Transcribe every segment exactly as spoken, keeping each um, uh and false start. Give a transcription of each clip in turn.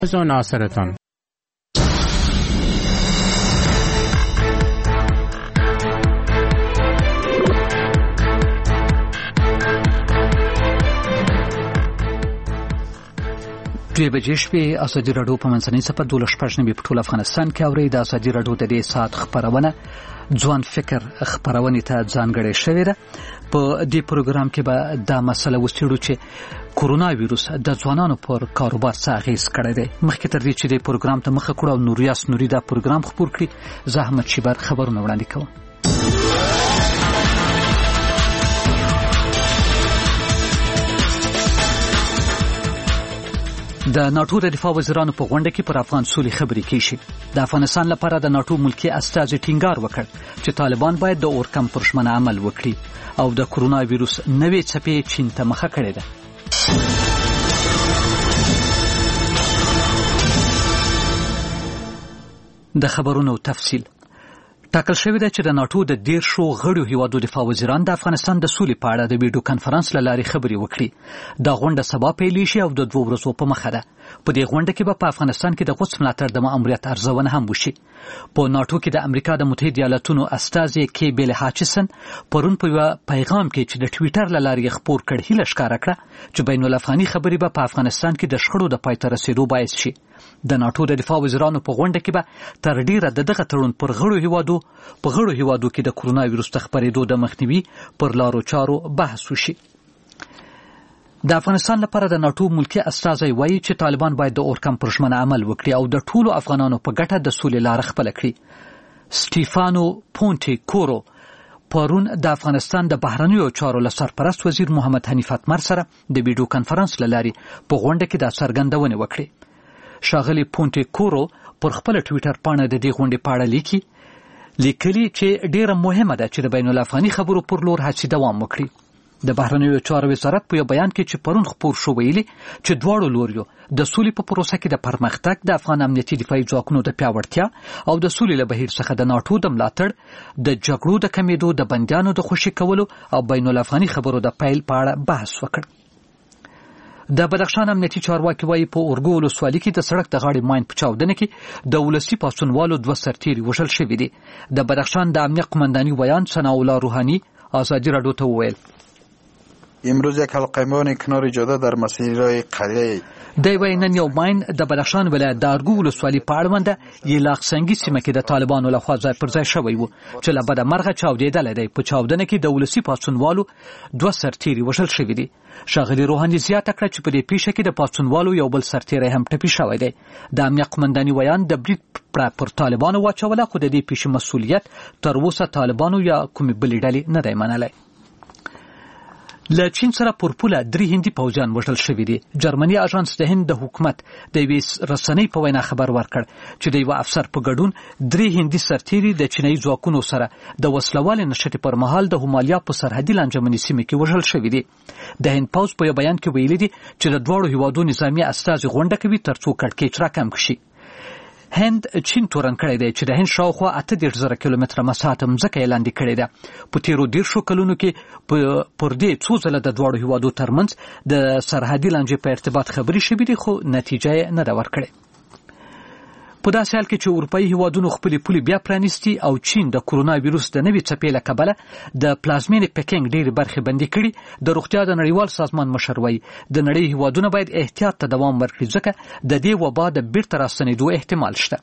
و ناصرتان. دوی بجې شپې ازادي راډیو په منځنۍ صفحه دولس شپږ نوي په ټول افغانستان کې اورئ. د ازادي راډیو د دې ساعت خپرونه ځوان فکر خپرونې ته ځانګړې شوې ده. په دې پروګرام کې به دا مسله وڅېړو چې کورونا ویروس د ځوانانو پر کاروبار څه اغېز کړی دی. مخکې تر دې چې دې پروګرام ته مخه کړو او نوریاس نوري دا پروګرام خپور کړي، زه احمد شیبر خبرونه وړاندې کوم. د ناټو د دفاع وزیرانو په غونډه کې پر افغان سولې خبرې کیږي. د افغانستان لپاره د ناټو ملکی استازي ټینګار وکړ چې طالبان باید د اورکم پر ژمنه عمل وکړي او د کورونا ویروس نوې څپې چین ته مخه کړې ده. د خبرونو تفصیل ټاکل شوی دی چې د ناټو د دیرشو غړو هیوادو دفاع وزیران د افغانستان د سولې په اړه د ویډیو کانفرنس له لارې خبرې وکړي. دا غونډه سبا پیلې شي او د دوه ورځو په مخه ده. په دې غونډه کې به په افغانستان کې د قدس ملاتړ د ماموریت ارزونه هم وشي. په ناټو کې د امریکا د متحده ایالاتونو استازي کې بیل هاچسن پرون په یو پیغام کې چې د ټویټر له لارې خپور کړ هیله ښکاره کړه چې بین الافغاني خبرې به په افغانستان کې د شخړو د پای ته رسیدو باعث شي. د ناټو د دفاع وزیرانو په غونډه کې به تر ډیره د دغه تړون پر غړو هیوادو په غړو هیوادو کې د کورونا ویروس د خپرېدو د مخنیوي پر لارو چارو بحث وشي. د افغانستان لپاره د ناټو ملکی استازی وایي چې طالبان باید د اورکم پر ژمنه عمل وکړي او د ټولو افغانانو په ګټه د سولې لاره خپله کړي. سټیفانو پونټي کورو پرون د افغانستان د بهرنیو چارو له سرپرست وزیر محمد حنیف اتمر سره د ویډیو کانفرنس له لارې په غونډه کې دا څرګندونې وکړې. ښاغلي پونټي کورو پر خپل ټویټر پاڼه د دې غونډې په اړه لیکي لیکلي چې ډیره مهمه ده چې د بین الافغاني خبرو پر لور هڅې دوام وکړي. د بهرنیو چارو وزارت په یو بیان کې چې پرون خپور شو ویلي چې دواړو لوریو د سولې په پروسه کې د پرمختګ، د افغان امنیتي دفاعي ځواکونو د پیاوړتیا او د سولې له بهیر څخه د ناټو د ملاتړ، د جګړو د کمیدو، د بندیانو د خوشي کولو او بین الافغاني خبرو د پیل په اړه بحث وکړ. د بدخشان امنیتي چارواکي وایي په اورګو ولسوالۍ کې د سړک د غاړې ماین په چاودنه کې د ولسي پاڅونوالو دوه سرتیري وژل شوي دي. د بدخشان د امنیت قمانداني ویان ثناء الله روحانی آزادی راډیو ته وویل امروز یک حلقه ماین کنار جاده در مسیرهای قریه دی وایي نن یو ماین د بدخشان ولایت د ارګو ولسوالۍ په اړونده یلاقسنګي سیمه کې د طالبانو لخوا ځای پر ځای شوی و چې له بده مرغه چاودېدلی دی. په چاودنه کې د ولسي پاڅونوالو دوه سرتیري وژل شوي دي. ښاغلي روحاني زیاته کړه چې په دې پیښه کې د پاڅونوالو یو بل سرتیری هم ټپي شوی دی. د امنیت قمانداني ویان د برید پړه پر طالبانو واچوله، خو د دې پیښې مسؤلیت تر اوسه طالبانو یا کومې بلې ډلې نه دی منلی. له چین سره پر پوله درې هندي پوځیان وژل شوي دي. جرمني اژانس د هند د حکومت د یوې رسنۍ په وینا خبر ورکړ چې د یوه افسر په ګډون درې هندي سرتیري د چینایي ځواکونو سره د وسلوالې نښتې پر مهال د هومالیا په سرحدي لانجمنې سیمې کې وژل شوي دي. د هند پوځ په یو بیان کې ویلي دي چې د دواړو هیوادو نظامي استازي غونډه کوي ترڅو کړکېچ راکم کړي. هند چین تورن کړی دی چې د هند شاوخوا اته دېرش زره کیلومتره مساحت مځکه یې لاندې کړې ده. په تېرو دېرشو کلونو کې پر دې څو ځله د دواړو هیوادو ترمنځ د سرحدي لانجې په ارتباط خبرې شوې دي، خو نتیجه یې نه ده ورکړې. په داسې حال کې چې اروپایي هیوادونو خپلې پولې بیا پرانیستي او چین د کورونا ویروس د نوې څپې له کبله د پلازمینې پکینګ ډېرې برخې بندي کړي، د روغتیا د نړیوال سازمان مشر وایي د نړۍ هیوادونه باید احتیاط ته دوام ورکړي ځکه د دې وبا د بیرته راستنېدو احتمال شته.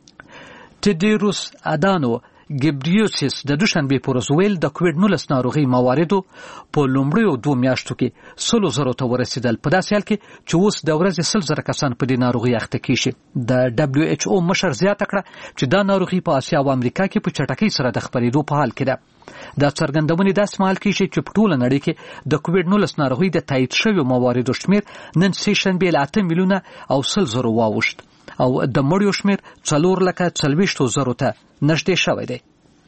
تدیروس ادانو ګبریوسیس د دوشنبې په ورځ ویل د کووډ نولس ناروغۍ مواردو په لومړیو دوه میاشتو کې سلو زرو ته ورسېدل، په داسې حال کې چې اوس د ورځې سل زره کسان په دې ناروغۍ اخته کېږي. د ډبلیو ایچ او مشر زیاته کړه چې دا ناروغي په اسیا او امریکا کې په چټکۍ سره د خپرېدو په حال کې ده. دا څرګندونې داسې مهال کېږي چې په ټوله نړۍ کې د کووډ نولس ناروغۍ د تایید شویو مواردو شمېر نن سې شنبې له اته میلیونه او سل زرو واوښت او د مړیو شمېر څلور لکه څلوېښتو زرو ته نږدې شوی دی.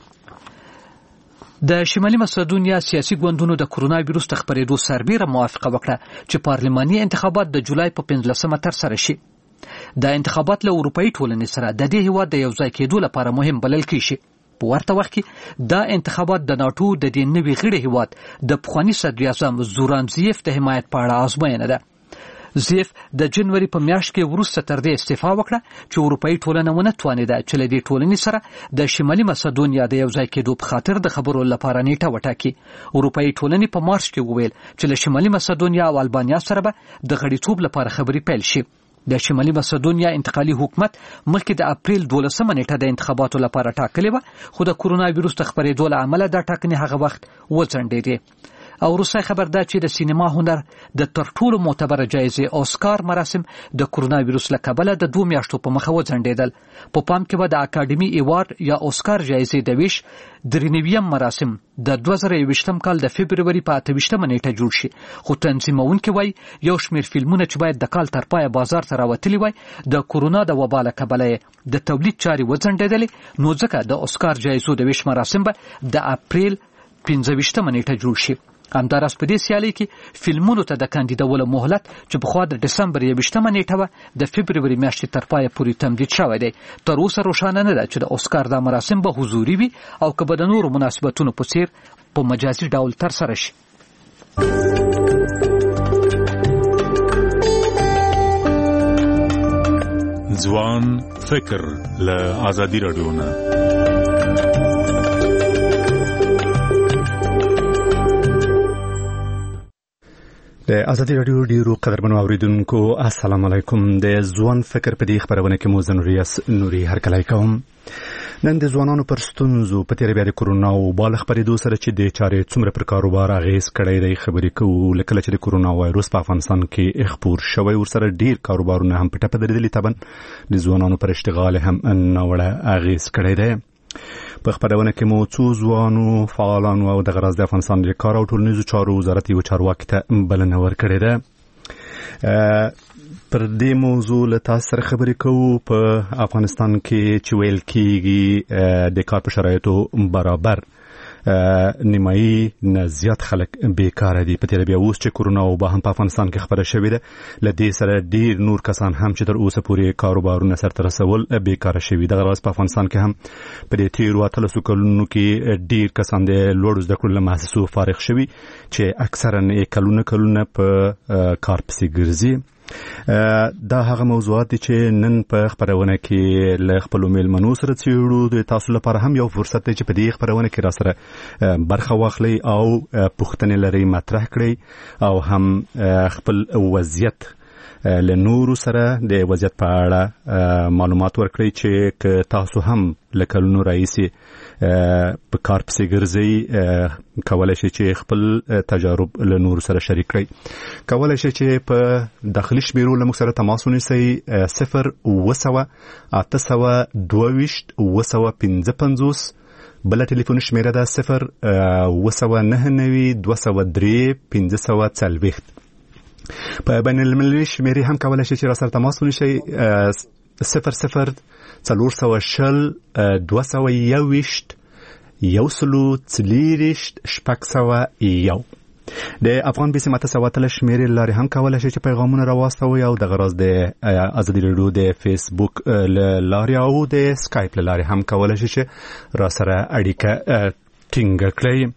د شمالي مقدونیا سیاسي ګوندونو د کورونا ویروس د خپرېدو سربیره موافقه وکړه چې پارلماني انتخابات د جولای په پنځلسمه ترسره شي. دا انتخابات له اروپایي ټولنې سره د دې هیواد د یوځای کېدو لپاره مهم بلل کېږي. په ورته وخت کې دا انتخابات د ناټو د دې نوي غړي هیواد د پخواني صدراعظم زورانزیف د حمایت په اړه ازموینه ده. زیف د جنوري په میاشت کې وروسته تر دې استعفا وکړه چې اروپאי ټولنه ونه توانیده چې له دې ټولنې سره د شمالي مسدونیا د یو ځای کېدو په خاطر د خبرو لپاره نیټه وټاکي. اروپאי ټولنې په مارچ کې وویل چې له شمالي مسدونیا او البانیا سره به د غړیتوب لپاره خبرې پیل شي. د شمالي مسدونیا انتقالي حکومت مخکې د اپریل دولسمه نیټه د انتخاباتو لپاره ټاکلې وه، خو د کورونا وایروس د خپرېدو له امله دا ټاکنې هغه وخت وځنډېدې. او روسي خبر ده چې د سینما هنر د تر ټولو معتبره جایزې اوسکار مراسم د کورونا وایروس له کبله د دوه میاشتو په مخه وځنډېدل. په پام کې به د اکاډمي ایوارډ یا اوسکار جایزې د ویش درېنویم مراسم د دوه زره یوویشتم کال د فبروري په اته ویشتمه نیټه جوړ شي، خو تنظیمونکي وایي یو شمېر فلمونه چې باید د کال تر پایه بازار ته راوتلي وای د کورونا د وبا له کبله د تولید چارې وځنډېدلې، نو ځکه د اوسکار جایزو د ویش مراسم به د اپریل پنځه ویشتمه نیټه جوړ شي. همداراز په دې سیالۍ کې فلمونو ته د کاندیدولو مهلت چې پخوا د ډسمبر یوویشتمه نیټه وه د فبروري میاشتې تر پایه پورې تمدید شوی دی. تر اوسه روښانه نه ده چې د اوسکار دا مراسم به حضوري وي او که به د نورو مناسبتونو په څیر په مجازي ډول ترسره شي. ځوان فکر له ازادي راډیو نه. د ازادي راډیو ډیرو قدرمنو اوریدونکو السلام علیکم. د ځوان فکر په دې خبرونه کې مو زنوریاس نوري هرکلی کوم. نن د ځوانانو پر ستونزو په تیر بیا د کورونا او بالغ خبرېدو سره چې د چارې څومره پر کاروبار اغیز کړی دی خبرې کوو. لکه چې د کورونا وایروس په افغانستان کې خپور شوی ورسره ډیر کاروبارونه هم په ټپه درېدلي، طبعا د ځوانانو پر اشتغال هم ناوړه اغیز کړی دی. په خبرونه کې مو څو ځوانو فعالانو او د غرض د افغانستان د کار او ټولنیزو چارو وزارت یو چارواکي ته بلنه ورکړې ده. پر دې موضوع له تاسو سره خبرې کوو. په افغانستان کې چې ویل کېږي د کار په شرایطو برابر نیمایي نه زیات خلک بیکاره دي. په تیر بیا اوس چې کورونا وبا هم په افغانستان کې خبره شوې ده، له دې سره ډیر نور کسان هم چې تر اوسه پورې کاروبارونه سرته رسول بیکاره شوي. دغه راز په افغانستان کې هم په دې تیرو اتلسو کلونو کې ډیر کسان د لوړو زده کړو له مؤسسو فارغ شوي چې اکثرا یې کلونه کلونه په کار پسې ګرځي. دا هغه موضوعات دي چې نن په خبرونه کې له خپلو میلمنو سره څېړو. د تاسو لپاره هم یو فرصت دی چې په دې خبرونه کې را سره برخه واخلئ او پوښتنې لرئ مطرح کړئ او هم خپل وضعیت له نورو سره د وضعیت په اړه معلومات ورکړئ چې که تاسو هم له کلونو راهیسې په کار پسې ګرځئ کولی شئ چې خپل تجارب له نورو سره شریک کړئ. کولی شئ چې په داخلي شمیرو له موږ سره تماس ونیسئ صفر اوه سوه اته سوه دوه ویشت اوه سوه پنځه پنځوس. بله ټلیفون شمیره ده صفر اوه سوه نهه نوي دوه سوه درې پنځه سوه څلوېښت. په بین المللي شمیرې هم کولی شئ چې را سره تماس ونیسئ صفر صفر څلور سوه شل دوه سوه یوویشت یو سلو څلېرویشت شپږ سوه یو. د افغان بیسیم اته سوه اتلس شمیرې له لارې هم کولی شئ چې پیغامونه راواستوئ او دغه راز د ازادي راډیو د فیسبوک له لارې او د سکایپ له لارې هم کولی شئ چې را سره اړیکه ټینګه کړئ.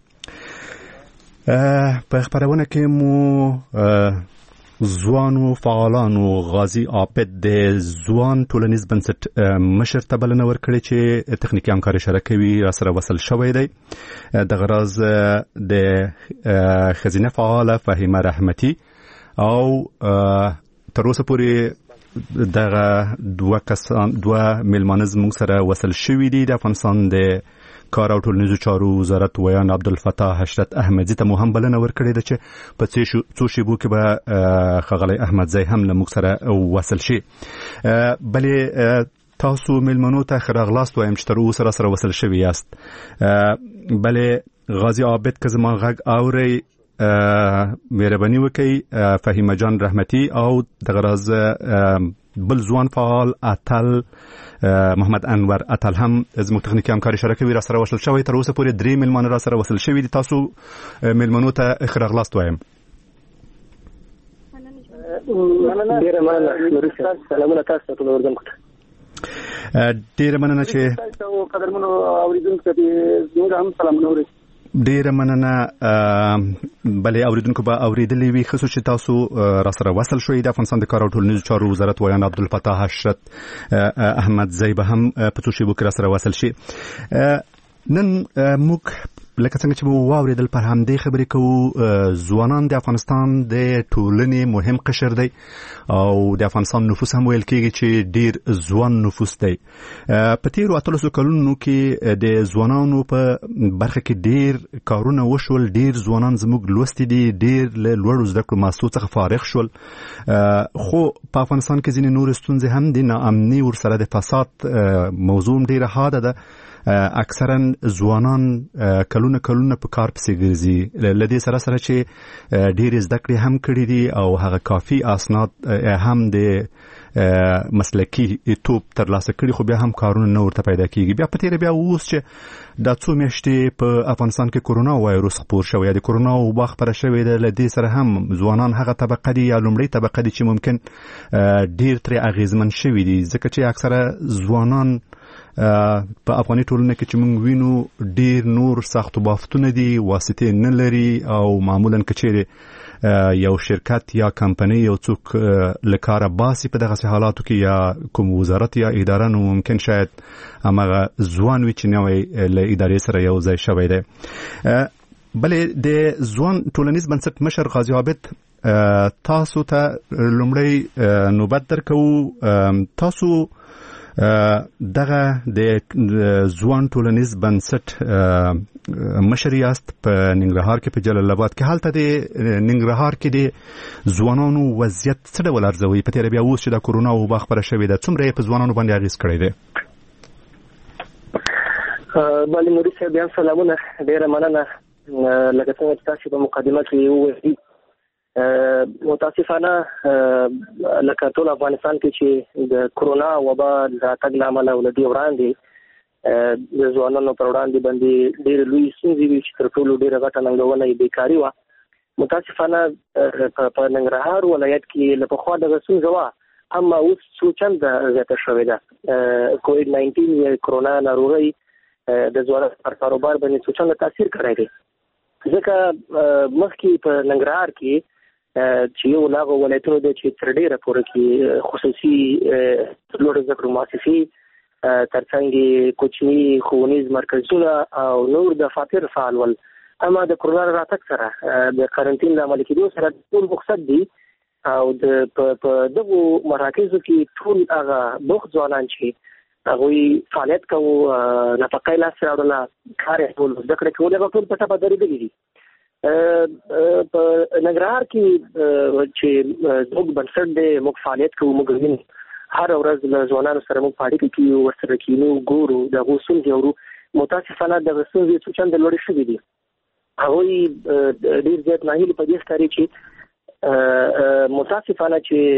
په خبرونه کې مو ځوانو فعالانو غازي عابد د ځوان ټولنیز بنسټ مشر ته بلنه ورکړې چې تخنیکي همکاري سره کوي را سره وصل شوی دی. دغه راز د ښځینه فعاله فهیمه رحمتي او تر اوسه پورې دغه دوه کسان دوه میلمانه زموږ سره وصل شوي دي. د افغانستان د کار او ټولنیزو چارو وزارت ویان عبدالفتاح حشرت احمدزي ته مو هم بلنه ورکړې ده چې په څو شیبو کې به ښاغلی احمدزی هم له موږ سره وصل شي. بلې تاسو میلمنو ته ښه راغلاست وایم چې تر اوسه را سره وصل شوي یاست. بلې غازي عابد که زما غږ اورئ مهرباني وکړئ. فهیمه جان رحمتي او دغه راز بل ځوان فعال اتل محمد انور اتل هم زموږ تخنیکي همکاري سره کوي را سره وصل شوی. تر اوسه پورې درې میلمانه را سره وصل شوي دي. تاسو میلمنو ته ښه راغلاست وایم. ډېره مننه نوري صاحب. سلامونه تاسو ته ټول اردن ته. ډېره مننه چې تاسو قدرمنو اوریدونکو ته زموږ هم سلامونه اورئ. ډیره مننه. بلې اوریدونکو به اوریدلې وي خصوص چې تاسو را سره وصل شوي. د افغانستان د کار او ټولنیزو چارو وزارت ویان عبدالفتاح حشرت احمد زی به هم په څو شیبو کې را سره وصل شي. نن موږ لکه څنګه چې مو واوریدل پر همدې خبرې کوو. ځوانان د افغانستان د ټولنې مهم قشر دی او د افغانستان نفوس هم ویل کېږي چې ډیر ځوان نفوس دی. په تیرو اتلسو کلونو کې د ځوانانو په برخه کې ډیر کارونه وشول. ډیر ځوانان زموږ لوستي دي، ډیر له لوړو زده کړو ماسو څخه فارغ شول. خو په افغانستان کې ځینې نور ستونزې هم دي. ناامني ورسره د فساد موضوع ډیره حاده ده. اکثرا ځوانان کلونه کلونه په کار پسې ګرځي. له دې سره سره چې ډېر زده کړې هم کړي دي او هغه کافي اسناد هم د مسلکي توپ ترلاسه کړي، خو بیا هم کارونه نه ورته پیدا کیږي. بیا په تیره بیا اوس چې دا څو میاشتې په افغانستان کې کورونا وایروس خپور شوی یا د کورونا وبا خپره شوې ده، له دې سره هم ځوانان هغه طبقه دي یا لومړۍ طبقه دي چې ممکن ډېر ترې اغېزمن شوي دي، ځکه چې اکثره ځوانان په افغاني ټولنه کې چې موږ وینو ډیر نور سخت بافتونه دي، واسطې نه لري او معمولا کچېره یو شرکت یا کمپنی یو څوک لکاره باسي په دغه حالاتو کې یا کوم وزارت یا اداره نو ممکن شاید هغه ځوان وي چې نوې له ادارې سره یو ځای شوی دی. بلې د ځوان ټولنیز بنسټ مشر غازي عابد تاسو ته لومړی نوبت درکو. تاسو دغه د ځوان ټولنیز بنسټ مشر یاست په ننګرهار کې په جلال آباد کې. هلته د ننګرهار کې د ځوانانو وضعیت څه ډول ارزوي؟ په تیره بیا اوس چې د کورونا وبا خپره شوې ده، څومره یې په ځوانانو باندې اغېز کړی دی؟ بله نوري صاحب، بیا سلامونه. ډېره مننه. لکه څنګه چې تاسو په مقدمه کې وویل، متاسفانه لکه ټول افغانستان کې چې د کورونا وبا د راتګ له امله او له دې وړاندې د ځوانانو پر وړاندې باندې ډېرې لویې ستونزې وي چې تر ټولو ډېره غټه ننګونه یې بیکاري وه. متاسفانه په ننګرهار ولایت کې له پخوا دغه ستونزه وه، اما اوس څو چنده زیاته شوې ده. کووډ ناینټین یا کورونا ناروغۍ د ځوانانو پر کاروبار باندې څو چنده تاثیر کړی دی، ځکه مخکې په ننګرهار کې چې یو لاغو ولایتونو دی چې تر ډېره پورې کې خصوصي لوړ زده کړو مؤسسې ترڅنګ کوچني ښوونیز مرکزونه او نور دفاتر فعال ول. اما د کورونا راتګ سره د قرنټین له عملي کېدو سره ټول رخصت دي او د په دغو مراکزو کې ټول هغه بوخت ځوانان چې هغوی فعالیت کوو، نفقه یې لاسته راوړله، کار یې کول، زده کړې کول، هغه ټول په ټپه درېدلي دي. په ننګرهار کې چې زموږ بنسټ دی، موږ فعالیت کوو، موږ وینو هر ورځ له ځوانانو سره موږ په اړیکه کې یو، ورسره کینو، ګورو، د هغو ستونزې اورو. متاسفانه دغه ستونزې څو چنده لوړې شوې دي. هغوی ډېر زیات ناهیلي په دې ښکاري چې متاسفانه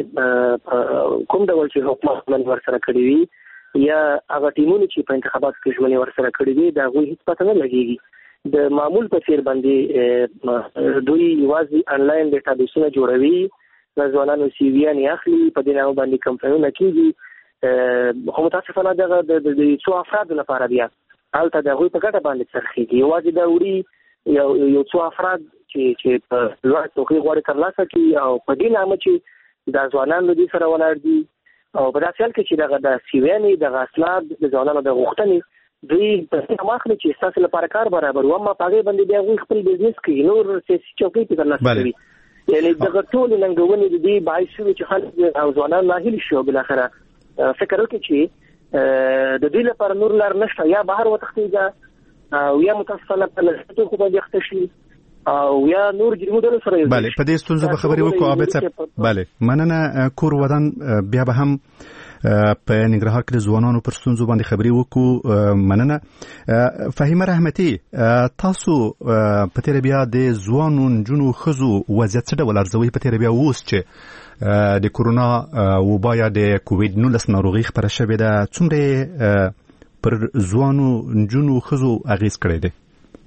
چې کوم ډول چې حکومت ژمنې ورسره کړې وي یا هغه ټیمونه چې په انتخاباتو کې ژمنې ورسره کړې وي د هغوی هېڅ پته نه لګېږي. د معمول په څېر باندې دوی یوازې انلاین ډیټابیسونه جوړوي، د ځوانانو سی ویانې اخلي، په دې نامه باندې کمپاینونه کېږي. خو متاسفانه دغه د څو افرادو لپاره بیا هلته د هغوی په ګټه باندې څرخېږي. یوازې دا وړي یو یو څو افراد چې چې په لوړ څوکۍ غواړي ترلاسه کړي او په دې نامه چې دا ځوانان له دې سره ولاړ دي او په داسې حال کې چې دغه د سی ویانې دغه اسناد د ځوانانو د غوښتنې دوی په دې ماخلي چې ستاسو لپاره کار برابر و، اما په هغې باندې بیا هغوی خپل بزنس کوي، نور سیاسي چوکۍ پې ترلاسه کوي. یعنې دغه ټولې ننګونې د دې باعث شوي چې خلک او ځوانان ناهیلي شي او بالاخره فکر وکړي چې د دوی لپاره نور لار نشته، یا بهر وتښتېږي او یا متاسفانه په لږ توکو باندې اخته شي او یا نور جرمو ډلو سره یو. بله، په دې ستونزو به خبرې وکړو عابد صاحب. بله، مننه. کور ودان بیا به هم په ننګرهار کې د ځوانانو پر ستونزو باندې خبرې وکړو. مننه. فهیمه رحمتي، تاسو په تیره بیا د ځوانو نجونو ښځو وضعیت څه ډول ارزوي؟ په تیره بیا اوس چې د کورونا وبا یا د کووډ نولس ناروغي خپره شوې ده، څومره پر ځوانو نجونو ښځو اغېز کړی دی؟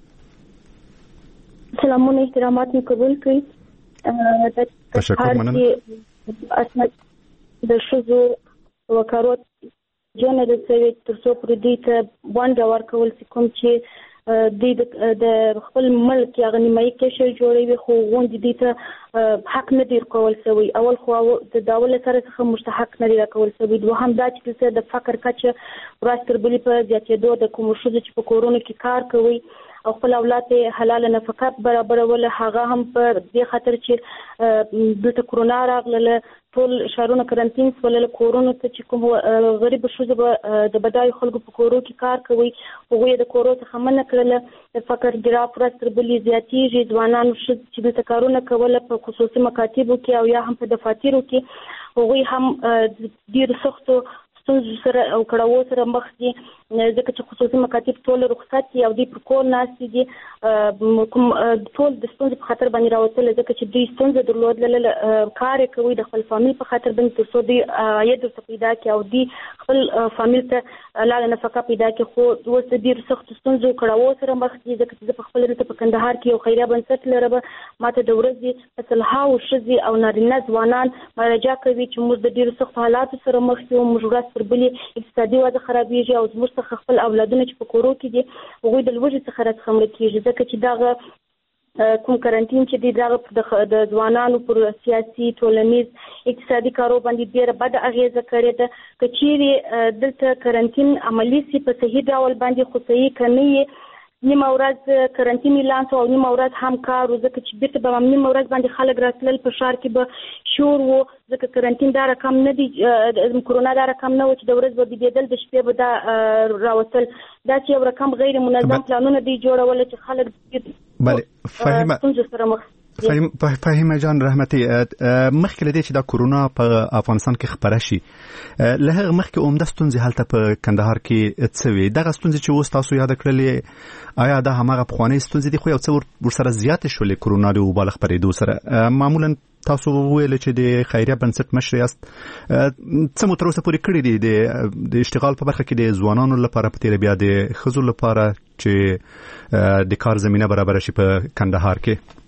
سلامونه، احترامات مې قبول کړئ. تشکر. مننه. د ښځو وکارت جنرال سوي تر څو پر دې ته ونډه ورکول چې کوم چې د خپل ملک یا غنیمایي کشر جوړوي خو غونډې دې ته حق نه دی ورکول شوی. اول خو د دولت سره څخه مستحق نه دی راکول شوی. دوهم دا چې د فقر کچه ورځ تر بلې په زیاتېدو د کومو ښځو چې په کورونو کې کار کوي او خپل اولاد ته حلال نفقه برابرول هغه هم په دې خاطر چې دلته کرونا راغله ټول ښارونه کرنټین شول کورونو ته چې کوم غریب ښځو به د بدایو خلکو په کورو کې کار کوي هغوی د کورو څخه منع کړله. د فقر ګراف ورځ تر بلې زیاتېږي. ځوانان چې دلته کارونه کوله په خصوصي مکاتبو کې او یا هم په دفاترو کې هغوی هم ډېرو سختو ستونزو سره او کړاوو سره مخ دي ځکه چې خصوصي مکاتب ټول رخصت دي او دوی پر کور ناست دي. کوم ټول د ستونزې په خاطر باندې راوتل ځکه چې دوی ستونزه درلودله کار یې کوي د خپل فامیل په خاطر باندې تر څو دوی عاید ورته پیدا کړي او دوی خپل فامیل ته حلاله نفقه پیدا کړي. خو اوس د ډېرو سختو ستونزو کړاوو سره مخ دي ځکه چې زه په خپل دلته په کندهار کې یو خیریه بنسټ لرم. ماته د ورځې په سلهاوو ښځې او نارینه ځوانان مراجعه کوي چې موږ د ډېرو سختو حالاتو سره مخ یو. موږ ورځ تر بلې اقتصادي وضع خرابېږي او زموږ څخه خپل اولادونه چې په کورو کې دي هغوی د لوږې څخه راڅخه مړه کېږي ځکه چې دغه کوم کرنټین چې دی دغه د ځوانانو پر سیاسي ټولنیز اقتصادي کارو باندې ډېره بده اغېزه کړې ده. که چیرې دلته کرنټین عملي سي په صحیح ډول باندې خو صحیح که نه یې نیمه ورځ کرنټین اعلان شو او نیمه ورځ هم کار و ځکه چې بیرته به نیمه ورځ باندې خلک راتلل په ښار کې به شور و ځکه کرنټین دا رقم نه دی کرونا دا رقم نه و چې د ورځ به بېدېدل د شپې به دا راوتل. دا چې یو رقم غیر منظم پلانونه دی جوړول چې خلک ستونزو سره مخ فهیمه جان رحمتي مخکې له دې چې دا کرونا په افغانستان کې خپره شي له هغه مخکې عمده ستونزې هلته په کندهار کې څه وې؟ دغه ستونزې چې اوس تاسو یاد کړلې آیا دا هماغه پخوانۍ ستونزې دي خو یو څه ورسره زیاتې شولې کرونا د وبا له خپرېدو سره؟ معمولا تاسو وویل چې د خیریه بنسټ مشر یاست، څه مو تر اوسه پورې کړي دي د اشتغال په برخه کې د ځوانانو لپاره په تېره بیا د ښځو لپاره چې د کار زمینه برابره شي په کندهار کې؟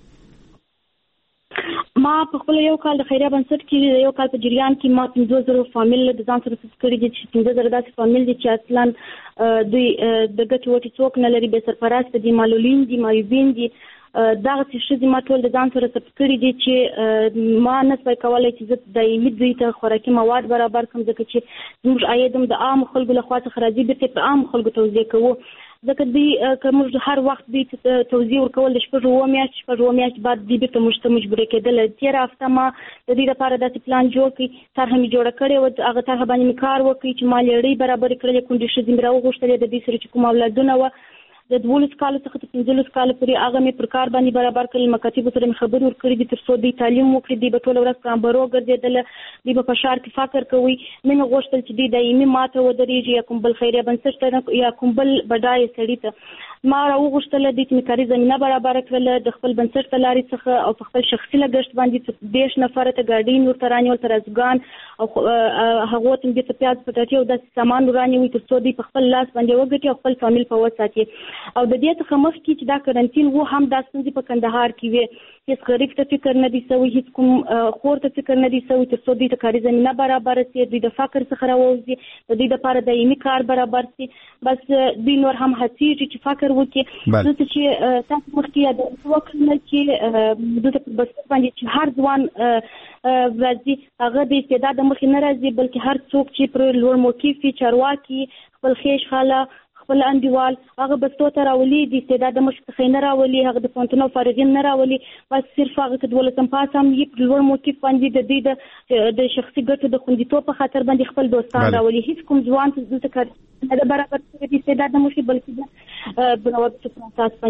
ما په خپل یو کال د خیریه بنسټ کې د یو کال په جریان کې ما پنځه زره فامیل د ځان سره ست کړي دي چې پنځه زره داسې فامیل دي چې اصلا دوی د ګټې وټې څوک نه لري، بې سرپرسته دي، معلولین دي، معیوبین دي. دغسې ښځې ما ټول د ځان سره ثبت کړي دي چې ما نه شوای کولی چې زه دایمي دوی ته خوراکي مواد برابر کړم ځکه چې زموږ عاید هم د عامو خلکو له خوا څخه راځي، بېرته په عامو خلکو توزیع کوو ځکه دوی که موږ هر وخت دوی ته توزیع ورکول د شپږ اووه میاشتې شپږ اووه میاشتې بعد دوی بېرته موږ ته مجبوره کېدله. تېره هفته ما د دوی لپاره داسې پلان جوړ کړي، طرحه مې جوړه کړې وه، هغه طرحه باندې مې کار وکړي چې ما لړۍ برابرې کړلې، کونډې ښځې مې راوغوښتلې د دوی سره چې کوم اولادونه وه د دولس کالو څخه تر پنځلس کالو پورې هغه مې پر کار باندې برابر کړل. مکاتبو سره مې خبرې ورکړې دي تر څو دوی تعلیم وکړي، دوی به ټوله ورځ په امبرو ګرځېدله، دوی به په ښار کې فقر کوي. مې نه غوښتل چې دوی دایمي ماته ودرېږي یا کوم بل خیریه بنسټ ته یا کوم بل بډایه سړي ته. ما راوغوښتله دوی ته مې کاري زمینه برابره کړله د خپل بنسټ ته لارې څخه او په خپل شخصي لګښت باندې دېرش نفره ته ګاډۍ مې ورته رانیول، ترازوګان او هغو ته مې بېرته پیاز پټاټې او داسې سامان ورانیوي تر څو دوی په خپل لاس باندې وګټي او خپل فامیل په وساتي. او د دې څخه مخکې چې دا کرنټین و هم دا ستونزې په کندهار کې وې، هېڅ غریب ته فکر نه دی سوی، هېڅ کوم خور ته فکر نه دی سوی تر څو دوی ته کاري زمینه برابره سي، دوی د فقر څخه راووځي، د دوی دپاره دایمي کار برابر سي. بس دوی نور هم هڅېږي چې فقر وکړي. دلته چې تاسو مخکې یادونه وکړله چې دلته په بستر باندې چې هر ځوان راځي هغه د استعداد د مخې نه راځي بلکې هر څوک چې پر لوړ موقف وي، چارواکي، خپل خیش خاله، خپل انډیوال، هغه بستو ته راولي، د استعداد د مخې څخه نه راولي، هغه د پوهنتون او فارغین نه راولي، بس صرف هغه ته دولسم پاس هم یې پر لوړ موقف باندې د دوی د شخصي ګټو د خوندیتوب په خاطر باندې خپل دوستان راولي. هېڅ کوم ځوان ته دلته کار نه ده برابر شوی د استعداد د مخې بلکې د بناوټو په اساس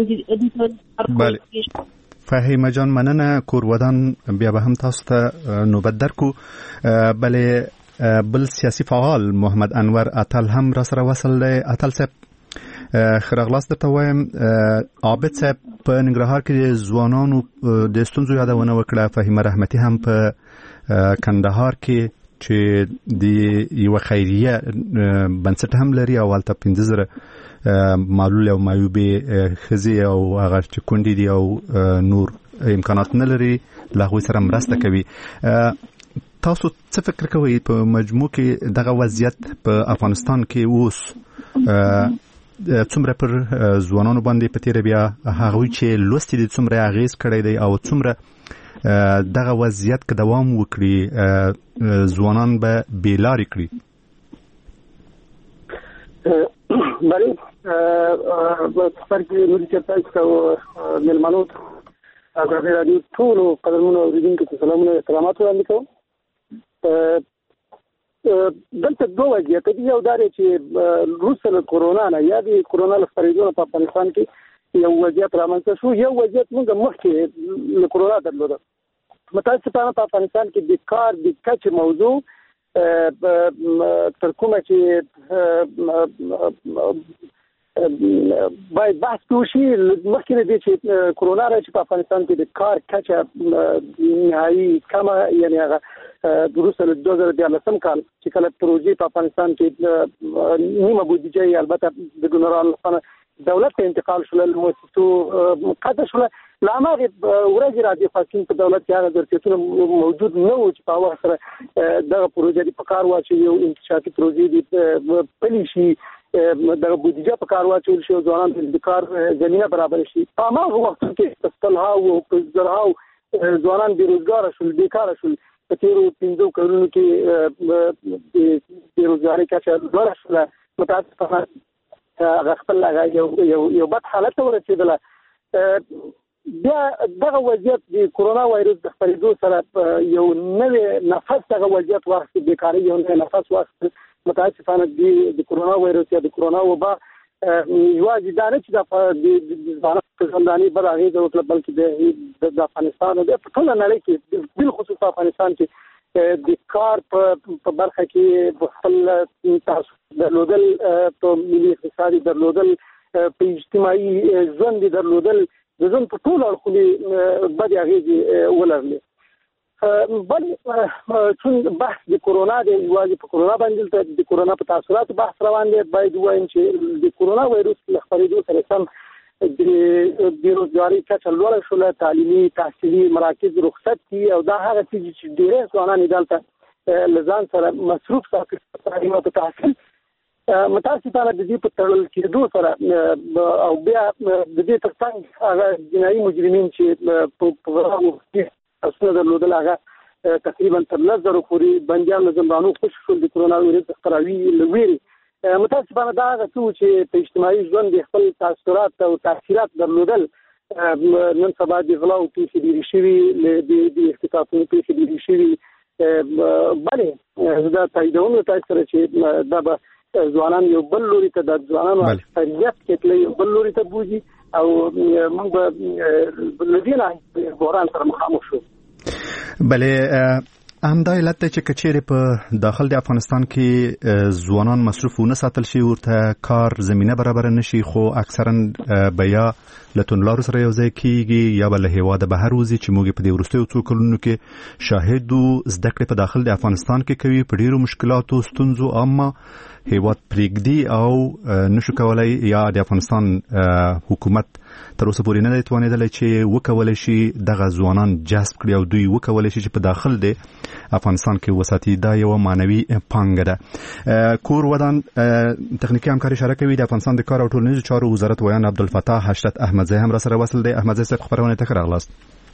باندې. فهیمه جان مننه. کورودان بیا به هم تاسو ته نوبت درکو. بلې بل سیاسي فعال محمد انور اتل هم را سره وصل دی. اتل صاحب خراغلاس درته وایم، عابد صاحب په ننګرهار کې د ځوانانو د ستونزو یادونه وکړه، فهیمه رحمتي هم په کندهار کې چې د یوه خیریه بنسټ هم لري او هلته پنځه زره معلول او معیوبې ښځې او هغه چې کونډې دي او نور امکانات نه لري له هغوی سره مرسته کوي. تاسو څه فکر کوئ په مجموع کې دغه وضعیت په افغانستان کې اوس څومره پر ځوانانو باندې په تیر بیا هغوی چې لوستي دي څومره اغیز کړی دی او څومره دغه وضعیت که دوام وکړي ځوانان به بېلارې کړي؟ بله سفر کې نوري چرته او مېلمنو او راډیو ټولو قدرمنو اوریدونکو ته سلامونه احترامات وړاندې کوم. دلته دوه وضعیت دي، یو دا دی چې وروسته له کورونا نه یا د کورونا له خپرېدو نه په افغانستان کې یو وضعیت رامنځته شو. یو وضعیت موږ مخکې له کورونا درلوده. متاسفانه په افغانستان کې د کار د کچې موضوع تر کومه چې باید بحث وشي مخکې له دې چې کورونا راشي په افغانستان کې د کار کچه نهایي کمه، یعنې هغه وروسته له دوه زره دیارلسم کال چې کله پروژې په افغانستان کې نیمه بودیجه یې البته د ډونرانو لپاره دولت ته انتقال شول، مؤسسو قطع شول. له هماغې ورځې راځي فاکسین په دولت کې هغه ظرفیتونه موجود نه وو چې په وخت سره دغه پروژه دې په کار واچوي، یو انکشافي پروژې دې پلي شي، دغه بودیجه په کار واچول شي او ځوانانو د کار زمینه برابر شي. په هماغه وخت کې په سلهاو او په زرهاو ځوانان بېروزګاره شول، بیکاره شول. په تېرو پنځو کلونو کې د بېروزګارۍ کچه لوړه شوله. متاسفانه هغه خپل هغه یو یو بد حالت ته ورسېدله. بیا دغه وضعیت د کورونا وایرس د خپرېدو سره یو نوی نفس دغه وضعیت واخیست، بیکارۍ یو نوی نفس واخیست. متاسفانه د کورونا وایرس یا د کورونا وبا یوازې دا نه چې د ځوانانو په ژوندانۍ بده اغېزه وکړه، بلکې د افغانستان او په ټوله نړۍ کې بالخصوص په افغانستان کې د کار په برخه کې خپل تعصب درلودل، په ملي اقتصادي درلودل، په اجتماعي ژوند درلودل، د ژوند په ټولو اړخونو بدې اغېزې ولرلې. بلې چون بحث د کورونا دی، یوازې په کورونا باندې د کورونا په تاثیراتو بحث روان دی. باید ووایم چې د کورونا وایرس له خپرېدو سره سم د بېروزګارۍ کچه لوړه شوله، تعلیمي تحصیلي مراکز رخصت دي او دا هغه څیز چې ډېری ځوانان یې دلته له ځان سره مصروف ساتي په تعلیم او په تحصیل. متاسفانه د دې په تړل کېدو سره او بیا د دې تر څنګ هغه جنایي مجرمین چې په غراو اسنه درلودل هغه تقریبا تر لس زرو پورې بندیان له زندانونو خوشي شول د کورونا وایرس خپراوي له ویرې. متاسفانه دا هغه څه چې په اجتماعي ژوند د خپل تاثیرات او تاثیرات درلودل. نن سبا د غلا او پیسې ډېرې شوي، د اختطافونو پیسې ډېرې شوي. بلې دا تاییدوم تاسو سره چې دا به ځوانان یو بل لوري ته د ځوانانو اکثریت کې یو بل لوري ته بوځي او موږ به له دې نه بحران سره مخامخ شو. بله همدا علت دی چې که چیرې په داخل د افغانستان کې ځوانان مصروف ونه ساتل شي، ورته کار زمینه برابره نشي، خو اکثرا به یا له توندلارو سره یو ځای کېږي یا به له هېواده بهر وځي چې موږ په دې وروستیو څو کلونو کې شاهد وو. زده کړې په داخل د افغانستان کې کوي، په ډېرو مشکلاتو ستونزو اما هېواد پرېږدي او نشو کولی یا د افغانستان حکومت تر اوسه پورې نه دی توانېدلی چې وکولی شي دغه ځوانان جذب کړي او دوی وکولی شي چې په داخل د افغانستان کې وساتي. دا یوه معنوي پانګه ده. کور ودان تخنیکي همکاري اشاره کوي. د افغانستان د کار او ټولنیزو چارو وزارت ویان عبدالفتاح حشرت احمدزی هم را سره وصل دی. احمدزی صاحب خبرونه ته ښه راغلاست.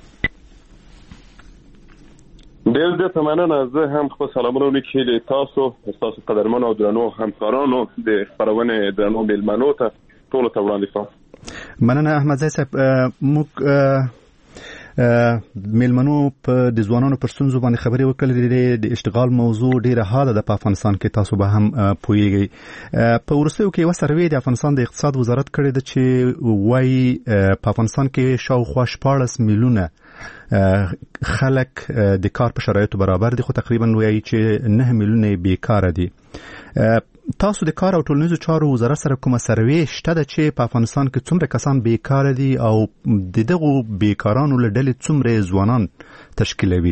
ډېر ډېر مننه. زه هم خپل سلامونه ولیکم تاسو تاسو قدرمنو او درنو همکارانو د خبرونه درنو مېلمنو ته ټول ته وړاندې کوم. مننه احمدزی صاحب. موږ مېلمنو په د ځوانانو پر ستونزو باندې خبرې وکړلې. د اشتغال موضوع ډېره حاده ده په افغانستان کې، تاسو به هم پوهیږئ. په وروستیو کې یوه سروې د افغانستان د اقتصاد وزارت کړې ده چې وایي په افغانستان کې شاوخوا شپاړس میلیونه خلک د کار په شرایطو برابر دي، خو تقریبا وایي چې نه میلیونه بیکاره دي. تاسو د کار او ټولنیزو چارو وزارت سره کومه سروې شته ده چې په افغانستان کې څومره کسان بیکاره دي او د دغو بیکارانو له ډلې څومره ځوانان تشکیلوي؟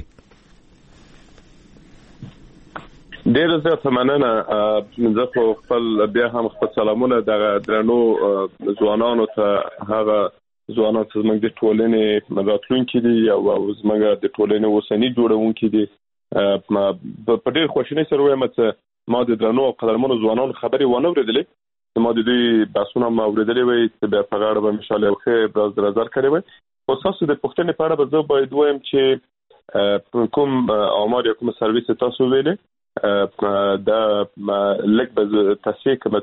ډېر زیات مننه. زه په خپل بیا هم خپل سلامونه دغه درنو ځوانانو ته، هغه ځوانان چې زموږ د ټولنې راتلونکي دي او زموږ د ټولنې اوسني جوړونکي دي. په ډېر خوشحالۍ سره وایم چې ما د درنو او قدرمنو ځوانانو خبرې ونه اورېدلې، ما د دوی بحثونه ما اوریدلې وي چې په هغه اړه به مشاله او خیر براز نظر کړی وي. خو تاسو د پښتنې په اړه به زه باید وایم چې کوم آمار یا کوم سرویس تاسو ویلې دا لږ به تصحیح کوم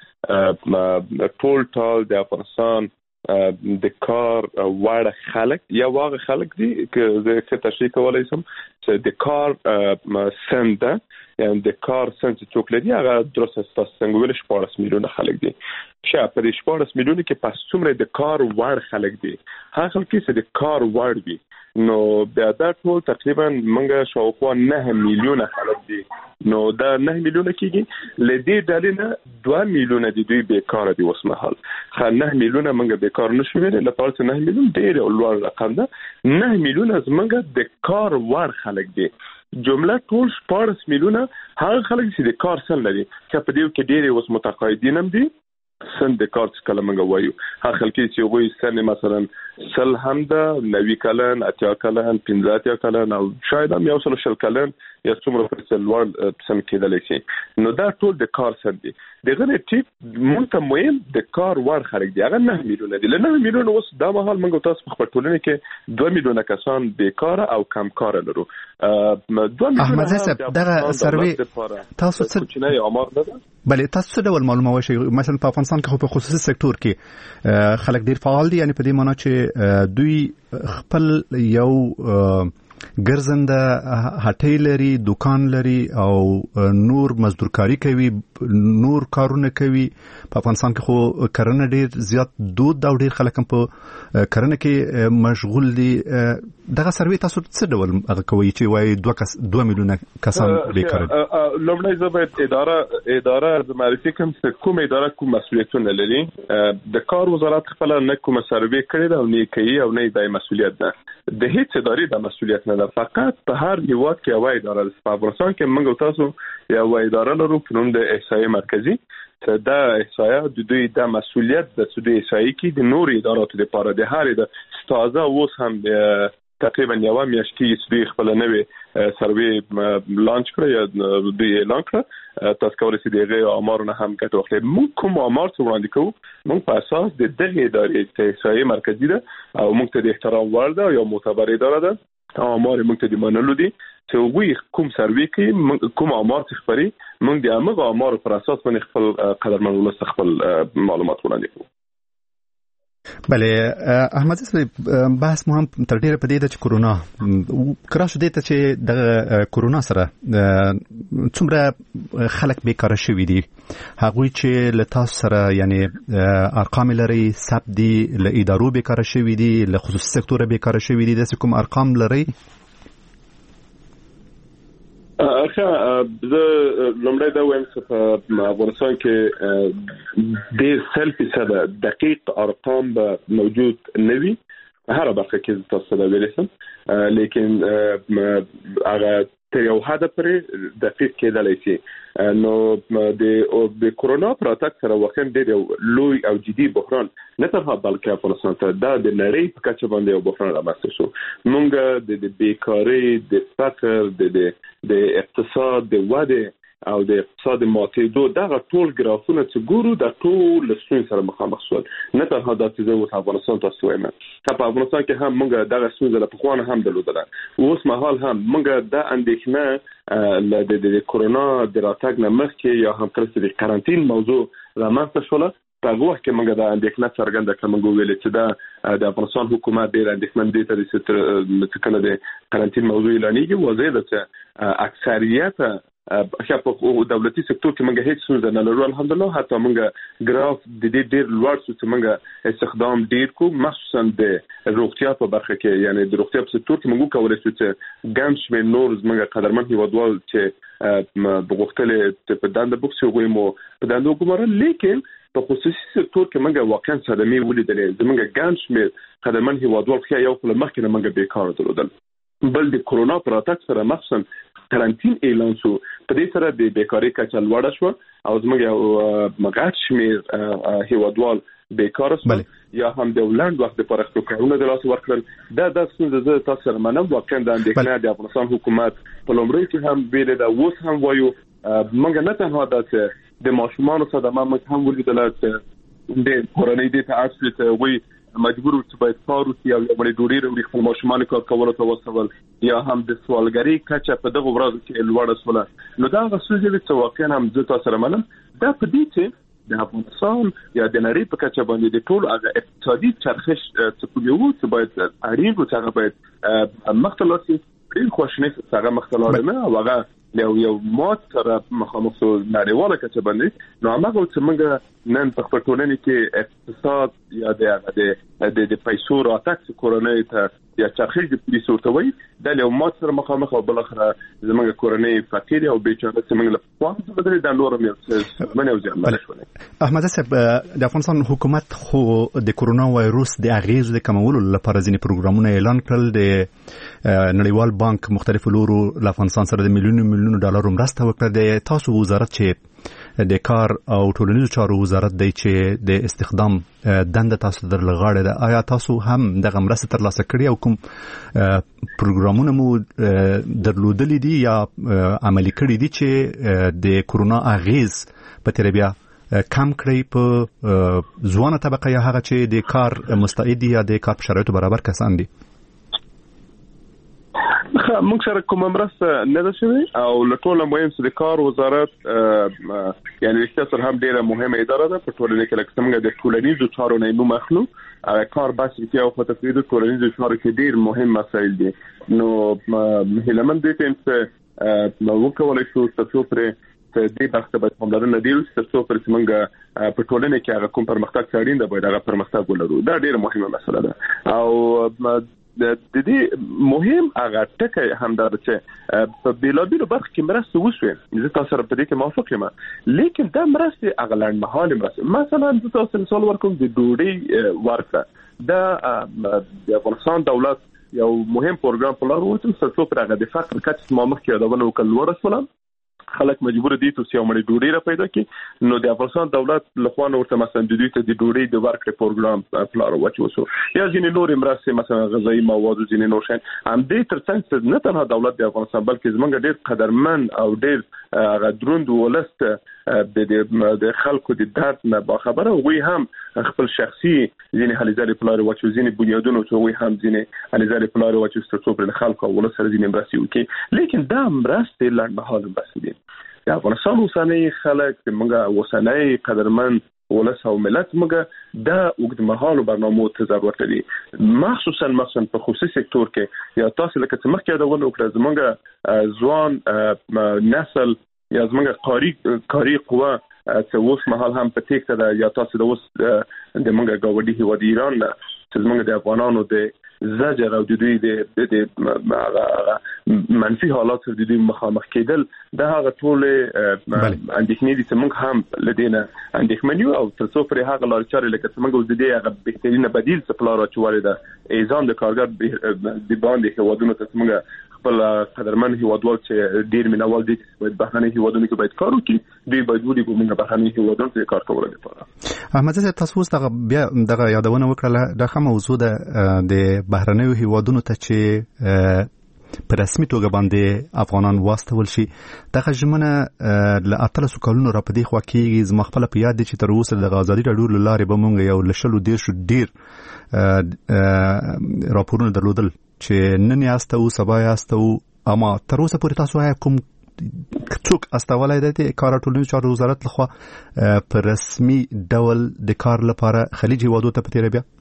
چې ټول ټال د افغانستان د کار وړ خلک یا واغ خلک دي چې زه څه تشریح کولای شم چې د کار سند یعنی د کار سند چې څوک لري هغه درس تاسو څنګه ویل شپږ میلیونه خلک دي چې په دې شپږ میلیونه کې پس څومره د کار وړ خلک دي هغه خلک چې د کار وړ دي نو بیا دا ټول تقریبا منګه شاوخوا نه میلیونه خلک دي نو دا نه میلیونه کېږي لدې ډلې نه دوه میلیونه دي دوی بیکاره دي اوس مهال خو نه میلیونه منګه بیکار نشو ویل لپاره چې نه میلیون ډېر لوړ رقم ده نه میلیونه زمنګه د کار وړ خلک دي جمله ټول شپږ میلیونه هغه خلک چې د کار سن لري چې په دې کې ډېر اوس متقاعدین هم دي سن د کار څخه لمنګ وایو هغه خلک چې وایي سن مثلا سل هم ده نوي کلن اتیا کلن پنځه اتیا کلن او شاید هم یو سل شل کلن یا څومره په سلوان سم کېدلی شي نو دا ټول د کار سن دي دغه ټیپ مونږ ته مهم د کار وړ خلک دي هغه نه میلیونه دي نه میلیونه اوس دا مهال موږ تاسو په خپل ټولنه کې دوه میلیونه کسان بیکاره او کم کار لرو دوه میلیونه احمد دغه سروي تاسو څه نه امر نه بله تاسو څه ډول معلومه وشي مثلا په افغانستان کې په خصوصي سکتور کې خلک ډیر فعال دي یعنی په دې معنی چې دوی خپل یو ګرځنده هټۍ لري دکان لري او نور مزدورکاری کوي نور کارونه کوي په افغانستان کې خو کرنه ډیر زیات دود او ډیر خلک په کرنه کې مشغول دي دغه سروي تاسو څه ډول هغه کوي چې وایي دوه کس دوه میلیونه کسان بیکاره دي لومړی زه باید اداره اداره د معرفي کوم چې کوم اداره کوم مسؤلیتونه لري د کار وزارت خپل نه کوم سروي کړی دا نه کوي او نه د مسؤلیت ده د هیڅ ادارې د مسؤلیت نه ده فقط په هر هیواد کې یو اداره ده په افغانستان کې موږ تاسو یو اداره لرو په نوم د احصایې مرکزي چې دا احصایه د دوی د مسؤلیت د سودي احصایې کې د نور اداراتو لپاره د هر د تازه اوس هم تقریبا یو میاشت کې چې دوی خپل نوې سروي لانچ کړ یا دوی اعلان کړ تاسو کولای شئ دغه آمارونه هم ګټه واخلئ موږ کوم آمار څه وړاندې کوو موږ په اساس د دغه ادارې ته احصایې مرکزي ده او موږ ته د احترام وړ ده یا معتبر اداره ده آمار موږ ته د منلو دي چې وی کوم سروي کې کوم آمار څخه خبري موږ د هغه آمار پر اساس باندې خپل قدرمن ولس خپل معلومات وړاندې کوو. بله احمد صاحب بحث مو هم تر ډیره په دې ده چې کورونا کراشو دې ته چې د کورونا سره څومره خلک بیکاره شوي دي هغوی چې له تاسو سره یعنی ارقام لري ثبت دي له ادارو بیکاره شوي دي له خصوصي سکتور بیکاره شوي دي داسې کوم ارقام لري؟ اخه زه لومړی دا وایم چې په افغانستان کې ډېر سل فیصد دقیق ارقام به موجود نه وي هر برخه کې تاسو دا ویلی سم لیکن هغه تر یو حد پورې دقیق کېدلی شي نو د د کورونا پر اتاک سره واقعا ډېر لوی او جدي بحران نه تنها بلکې افغانستان ته دا د نړۍ په کچه باندې یو بحران رامنځته شو موږ د بیکارۍ د فقر د د اقتصاد د وده او د اقتصاد ماتېدو دغه ټول ګرافونه چې ګورو د ټول لسون سره مخامخ شول نه تنها د تیزو افغانستان تاسو وایم په افغانستان کې هم موږ دغه سوزه له پخوانه هم درلودله اوس مهال هم موږ د اندېښنه د د کورونا د راتګ نه مخکې یا هم کله د کارانتین موضوع رامنځته شوله په هغه وخت کې موږ د اندېښنه څرګنده کړه موږ ویل چې دا د افغانستان حکومت ډېر اندېښمن دي چې کله د کارانتین موضوع اعلانېږي واضح ده چې اکثریت اخیا په دولتي سکتور کې موږ هیڅ څه نه لرو الحمدلله حتی موږ ګراف د دې ډېر لوړ څه چې موږ استخدام ډېر کو مخصوصا د روغتیا په برخه کې یعنی د روغتیا په سکتور کې موږ کولای شو چې ګڼ شمېر نور موږ قدرمن هیوادوال چې بغوښتل په دنده بوکس یو مو په دنده وګورل لیکن په خصوصي سکتور کې موږ واقعا صدمې ولیدلې زموږ ګڼ شمېر قدرمن هیوادوال خو یو خپل مخکې نه موږ بیکاره درلودل بل د کورونا پر اتاک سره مخصوصا کارانتین اعلان شو په دې سره د بیکاری کچه لوړه شو او زموږ یو مغاټ شمیر هیوادوال بیکاره شو یا هم د ولند وخت لپاره خپل کارونه د لاس ورکړل دا د څه د تاسو سره منم واقعا د اندېښنې د افغانستان حکومت په لومړي کې هم ویل دا اوس هم وایو موږ نه تنها د د ماشومان صدمه موږ هم ولیدل چې د کورنۍ د تعصب ته وي مجبور چې باید کار وکړي او یو بل ډوډۍ وروړي خپل ماشومان کار کولو ته وسول یا هم د سوالګری کچه په دغه ورځو کې لوړه سوله نو دا غوښتل چې واقعا هم د تاسو منم دا په دې چې د افغانستان یا د نړۍ په کچه باندې د ټول هغه اقتصادي چرخش څه کوي چې باید اړین او څنګه باید مختلفي ډیر خوشنه څنګه مختلفه او هغه یو یو مات سره مخامخ سو نړیواله کچه باندې نو هغه چې موږ نن په خپل ټولنې کې اقتصاد یا د د د پیسو راتګ کورنۍ ته یا چرخش د پیسو ته وي د یو مات سره مخامخ او بل اخره زموږ کورنۍ فقیر او بیچاره چې موږ له پوهه بدلې د نورو مې منو ځم احمد صاحب د افغانستان حکومت خو د کورونا وایروس د اغیز د کمولو لپاره ځینې پروګرامونه اعلان کړل د نړیوال بانک مختلفو لورو له افغانستان سره د میلیونونو میلیونونو ډالر مرسته وکړه د تاسو وزارت چې د کار او ټولنیزو چارو وزارت دی چې د استخدام دنده تاسو در لغاړه ده آیا تاسو هم دغه مرسته ترلاسه کړی او کوم پروګرامونه مو درلودلې دي یا عملي کړی دي چې د کورونا اغیز په تربیه کم کړی په ځوانه طبقه یا هغه چې د کار مستعد یا د کار شرایطو برابر کسان دي موږ سره کوم مرسته نه ده شوی او لټوله مهم چې د کار وزارت یعنی رښتیا سره هم ډیره مهمه اداره ده په ټولنه کې لکه څنګه د ټولنیزو چارو نه نو مخلو کار بس کې او په تفصیل د ټولنیزو چارو کې ډیر مهم مسایل دي نو هلمند دې ته نو وکولای شو چې پر د دې بحث په پاملرنه دی چې څو پر څنګه په ټولنه کې هغه کوم پرمختګ اړین دی باید هغه پرمختګ ولرو دا ډیره مهمه مسله ده او د دې مهم هغه ټکی هم دا چې په بیلابیلو برخو کې مرسته وشوه زه تاسو سره په دې کې موافق یم لیکن دا مرسته اغلان محال مرسته مثلا د تاسو مثال ورکوم د ډوډۍ ورکړه د افغانستان دولت یو مهم پروګرام په لار وته چې څو پر هغه د فقر کچه مامخ کې دا ونه وکړ ورسول خلک مجبور دي چې یو مړي ډوډۍ را پیدا کړي نو د افغانستان دولت لخوا نو ورته مثلا د دوی ته د ډوډۍ د ورکړې پروګرام پلان واچوسو یا ځینې نور مرسته مثلا غذایی مواد او ځینې نور شین هم دې ترڅنګ نه تنها دولت د افغانستان بلکې زمونږ ډېر قدرمن او ډېر غدروند ولست د د خلکو د درد نه باخبره وي هم خپل شخصي ځینې هليزاري پلان واچو ځینې بنیادونو ته وي هم ځینې هليزاري پلان واچو ستاسو پر خلکو ولست سره ځینې مرسته وکړي لیکن دا مرسته لاندې محل بس دي د افغانستان اوسنۍ خلک د موږ اوسنۍ قدرمن ولس او ملت موږ د اوږدمهالو برنامو ته ضرورت لري مخصوصا مثلا په خصوصي سکتور کې یا تاسو لکه څنګه کې دا ونه وکړه زموږ ځوان نسل یا زموږ قاری قاری قوه چې اوس مهال هم په تیک ده یا تاسو د اوس د موږ گاونډي هیواد ایران چې موږ د افغانانو د زجر او د دوی د منفي حالات د دوی مخامخ کېدل د هغه ټول اندېښنې دي چې موږ هم لدينا اندېښمن یو او تر څو پر هغه لار چارې لکه څنګه د دې هغه بهترینه بدیل څه پلان راچولې ده ایزان د کارګر د باندې هوادونو ته موږ خپل قدرمن هیوادوال چې ډیر مینوال دي چې بهرني هیوادونو کې باید کار وکړي دوی باید ودی کومه بهرني هیوادونو کې کار کول لپاره احمد صاحب تاسو دغه بیا دغه یادونه وکړه د کوم موضوع ده د بهرني هیوادونو ته چې په رسمي توګه باندې افغانان واستول شي دغه ژمنه ل اتلسو کلونو را پدې خو کېږي زما خپل په یاد دي چې تر اوسه د غازادي راډیو لارې به مونږ یو لشلو ډیر شو ډیر راپورونه درلودل چې نن یاسته او سبا یاسته اما تر اوسه پورې تاسو هغه کوم څوک استولای دی کار ټولنیز چارو وزارت لخوا په رسمي ډول د کار لپاره خلیج هیوادو ته پته بیا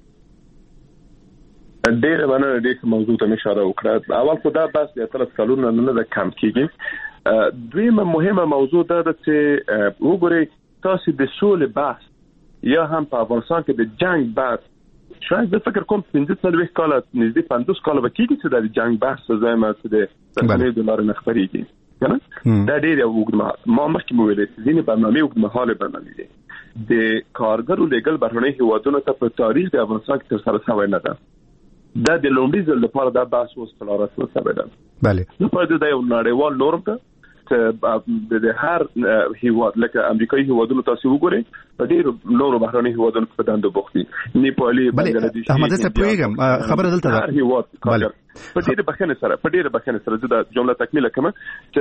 ډېر باندې دې موضوع ته اشاره وکړه اول خو دا بس د اتلس کلونو نه د کم کېږي دویمه مهمه موضوع دا ده چې وګورئ تاسو د سولې بحث یا هم په افغانستان کې د جنگ بحث شاید د فکر کوم پنځه څلوېښت کاله نږدې پنځوس کاله به کېږي چې د جنگ بحث زما چې د سرمایې دلار نه خبرېږي کنه دا ډېر یو وګړه ما مخکې مو ویلې چې ځینې برنامې وګړه برنامې دي د کارګرو لګل بهرني هیوادونو ته په تاریخ د افغانستان کې تر سره شوی نه ده دا د لومړي ځل لپاره دا بحث اوس په لار رسمي شوی ده بله نو په دې یو نړیوال نورم ده چې د هر هیواد لکه امریکایي هیوادونو تاسو وګورئ په دې نورو بهرني هیوادونو په دندو بوختي نیپالي بنگلاديشي احمد صاحب پیغام خبره دلته هر هیواد په ډېر بخنه سره په ډېر بخنه سره د جمله تکمیله کوم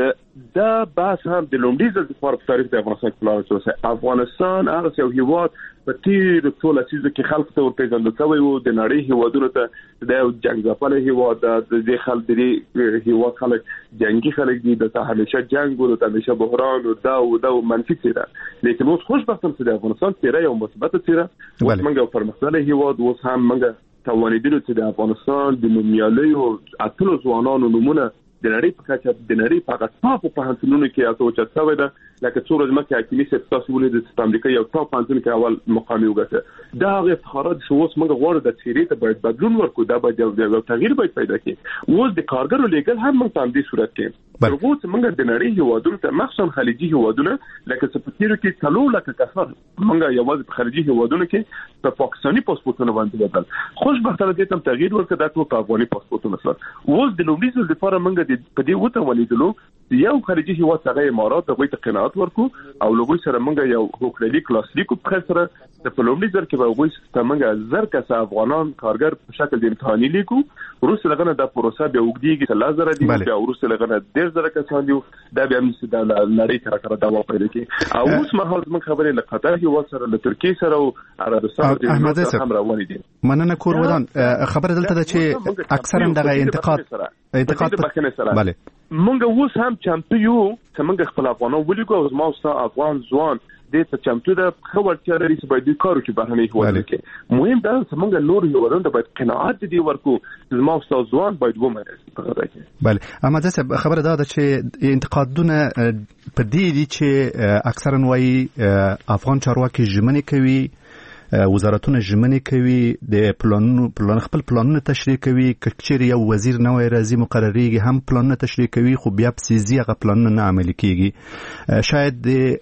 چې دا بحث هم د لومړي ځل په تاریخ د افغانستان په اړه چې افغانستان هغه یو هیواد په تیر ټول اصلي کې خلک ته ورپېژندل شوی وو د نړۍ هیوادونو ته د جنگ ځپل هیواد د خلک د هیواد خلک جنگي خلک دي د همیشه جنگ او د همیشه بحران او دا او دا منفي څیره لیکن اوس خوشبختانه چې د افغانستان څیره یو مثبت څیره اوس موږ په پرمختللي هیواد اوس هم موږ توانیدلو چې د افغانستان د نومیالیو اتلو ځوانانو نمونه د نړۍ په کچه د نړۍ په غټه په هنتونو کې تاسو چې څه ده لکه څو ورځې مخکې حکیمي صاحب تاسو ولید د امریکا یو ټاپ پانتون کې اول مقام یو غته دا غي افتخارات شو اوس موږ غواړو د سیریت ته باید بدلون ورکو دا باید یو تغییر باید پیدا کړي اوس د کارګرو لیګل هم موږ په دې صورت کې ورغو چې موږ د نړۍ هیوادونو ته مخصوصا خلیجي هیوادونه لکه سپتیرو کې څلو لکه کفر موږ یوازې په خلیجي هیوادونو کې په پاکستاني پاسپورتونو باندې بدل خوشبختانه دې تم تغییر ورکړه د ټول افغاني پاسپورتونو سره اوس د لومړي ځل لپاره موږ د په دې وته ولیدلو یو خارجي هیواد څنګه امارات د وایي قناعت ورکو او لوګوي سره موږ یو حکومتي کلاسیکو په سره د پلومړي ځل کې به وایي چې موږ زر کسه افغانان کارګر په شکل د امتحاني لیکو وروسته لغنه د پروسه به وګړيږي چې لازره دي بیا وروسته لغنه ډېر زره کسان دي دا به هم د نړۍ تر کړه دا واپس کی او اوس مهال موږ خبرې له قطر هیواد سره له ترکیه سره او عربستان سره هم روان دي مننه کور ودان خبره دلته ده چې اکثرا دغه انتقاد انتقاد بله مونږ اوس هم چمتو یو چې مونږ خپل افغانان ولیکو او زما اوسه افغان ځوان د ته چمتو د خبرتیا لري چې باید کارو کې بهرني هیواد کې مهم دا چې مونږ نور هیوادونو ته باید قناعت دي ورکو زما اوسه ځوان باید ومنل په غوړه کې بله اما ځکه خبره دا ده چې انتقادونه په دې دي چې اکثرا وايي افغان چارواکي ژمنې کوي وزارتونه ژمنې کوي د پلانونو پلان خپل پلانونه تشریح کوي کچېر یو وزیر نوې راځي مقرریږي هم پلانونه تشریح کوي خو بیا پسیزي هغه پلانونه نه عملي کیږي شاید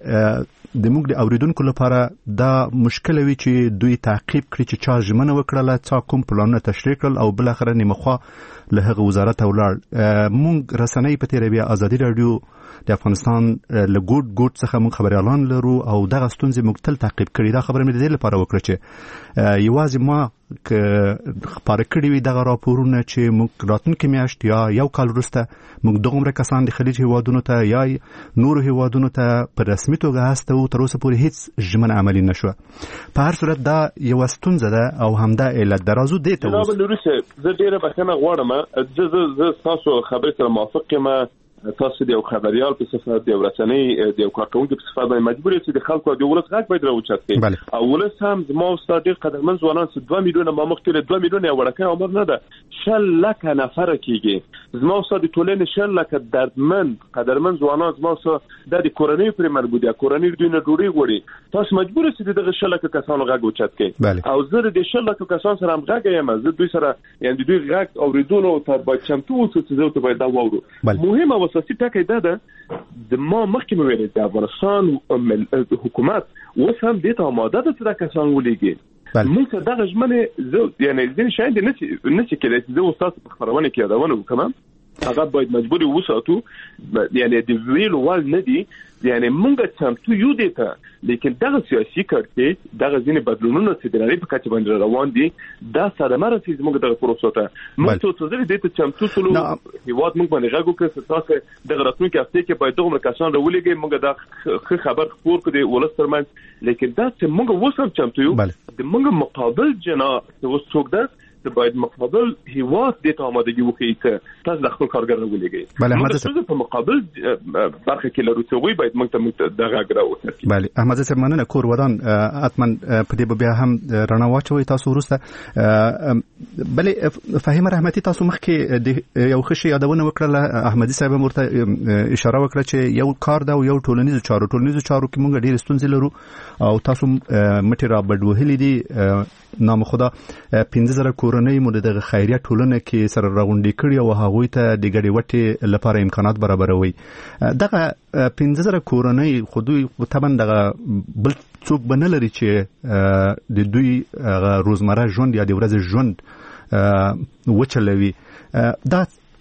د د موږ د اوریدونکو لپاره دا مشکل وي چې دوی تعقیب کړي چې چا ژمنه وکړه څا کوم پلانونه تشریح کړل او بل اخر نیمه خوا له هغه وزارت ولاړ موږ رسنۍ په تیر بیا ازادي رادیو د افغانستان له ګوټ ګوټ څخه موږ خبريالان لرو او دغه ستونزې موږ تل تعقیب کړي دا خبره مې د دې لپاره وکړه چې یوازې ما خبره کړې وي دغه راپورونه چې موږ راتلونکي میاشت یا یو کال وروسته موږ دغومره کسان د خلیج هیوادونو ته یا نور هیوادونو ته په رسمي توګه هسته او تر اوسه پورې هیڅ ژمنه عملي نشوه په هر صورت دا یو ستونزه ده او همدا علت ده راځو دې ته جناب نوري زه ډیره بخښنه غواړم زه زه تاسو خبرې سره موافق یم تاسو د یو خبريال په صفت د یو رسنۍ د یو کارکونکو په صفت باندې مجبور یې چې د خلکو د ولس غږ باید راوچت کړي او ولس هم زما استاد ډېر قدرمن ځوانان چې دوه میلیونه ما مخکې دوه میلیونه یو ورکه عمر نه ده شل لک نفر کېږي زما استاد ټولنې شل لک دردمن قدرمن ځوانان زما استاد د کورنۍ پر مربوط دي کورنۍ دوی نه ډوډۍ غوړي تاسو مجبور یې چې دغه شل لک کسانو غږ اوچت کړي او زه د شل لک کسانو سره هم غږ یم زه دوی سره یعنی دوی غږ اوریدونکو ته باید چمتو اوسو چې زه ته باید دا واورو مهمه اساسي ټکی دا ده د ما مخکې مې ویل د افغانستان حکومت اوس هم دې ته آماده ده چې دا کسان ولېږي موږ دغه ژمنې زه یعنی ځینې شیان دي نشي نشي کېدای چې زه اوس په خبرونه کې یادونه وکړم هغه باید مجبور وساتو یعنی د ویل وال نه دي یعنی موږ چمتو یو دي ته لیکن دغه سیاسي کړکېچ دغه ځینې بدلونونه چې د نړۍ په کچه باندې روان دي دا صدمه رسېږي موږ دغه پروسه ته موږ څه څه دې ته چمتو سلو هیواد موږ باندې غږ وکړو چې تاسو دغه راتلونکي هفته کې باید دغه کسان راولېږي موږ دا خبر خبر کړو ولس ترمنځ لیکن دا چې موږ وسم چمتو یو د موږ مقابل جناح چې وڅوک ده باید مقابل هیواد د آمادگی وکړي چې تاسو د خپل کارګر راولېږئ بله احمد صاحب په مقابل برخه کې لرو چې وي باید موږ ته دغه غره وکړي بله احمد صاحب مننه کور ودان اتمن په دې بیا هم رڼا واچوي تاسو ورسته بله فهیم رحمتي تاسو مخکې یو خشي یادونه وکړه احمدي صاحب مرته اشاره وکړه چې یو کار دا یو ټولنیز چارو ټولنیز چارو کې موږ ډېر ستونزې لرو او تاسو مټي را بډوهلې دي نام خدا پنځه زره کورنۍ مو د خیریه ټولنه کې سره راغونډې کړي او هغوی ته د ګډې وټې لپاره امکانات برابروي دغه پنځه زره کورنۍ خو دوی طبعا دغه بل څوک به نه لري چې د دوی روزمره ژوند یا د ورځې ژوند وچلوي دا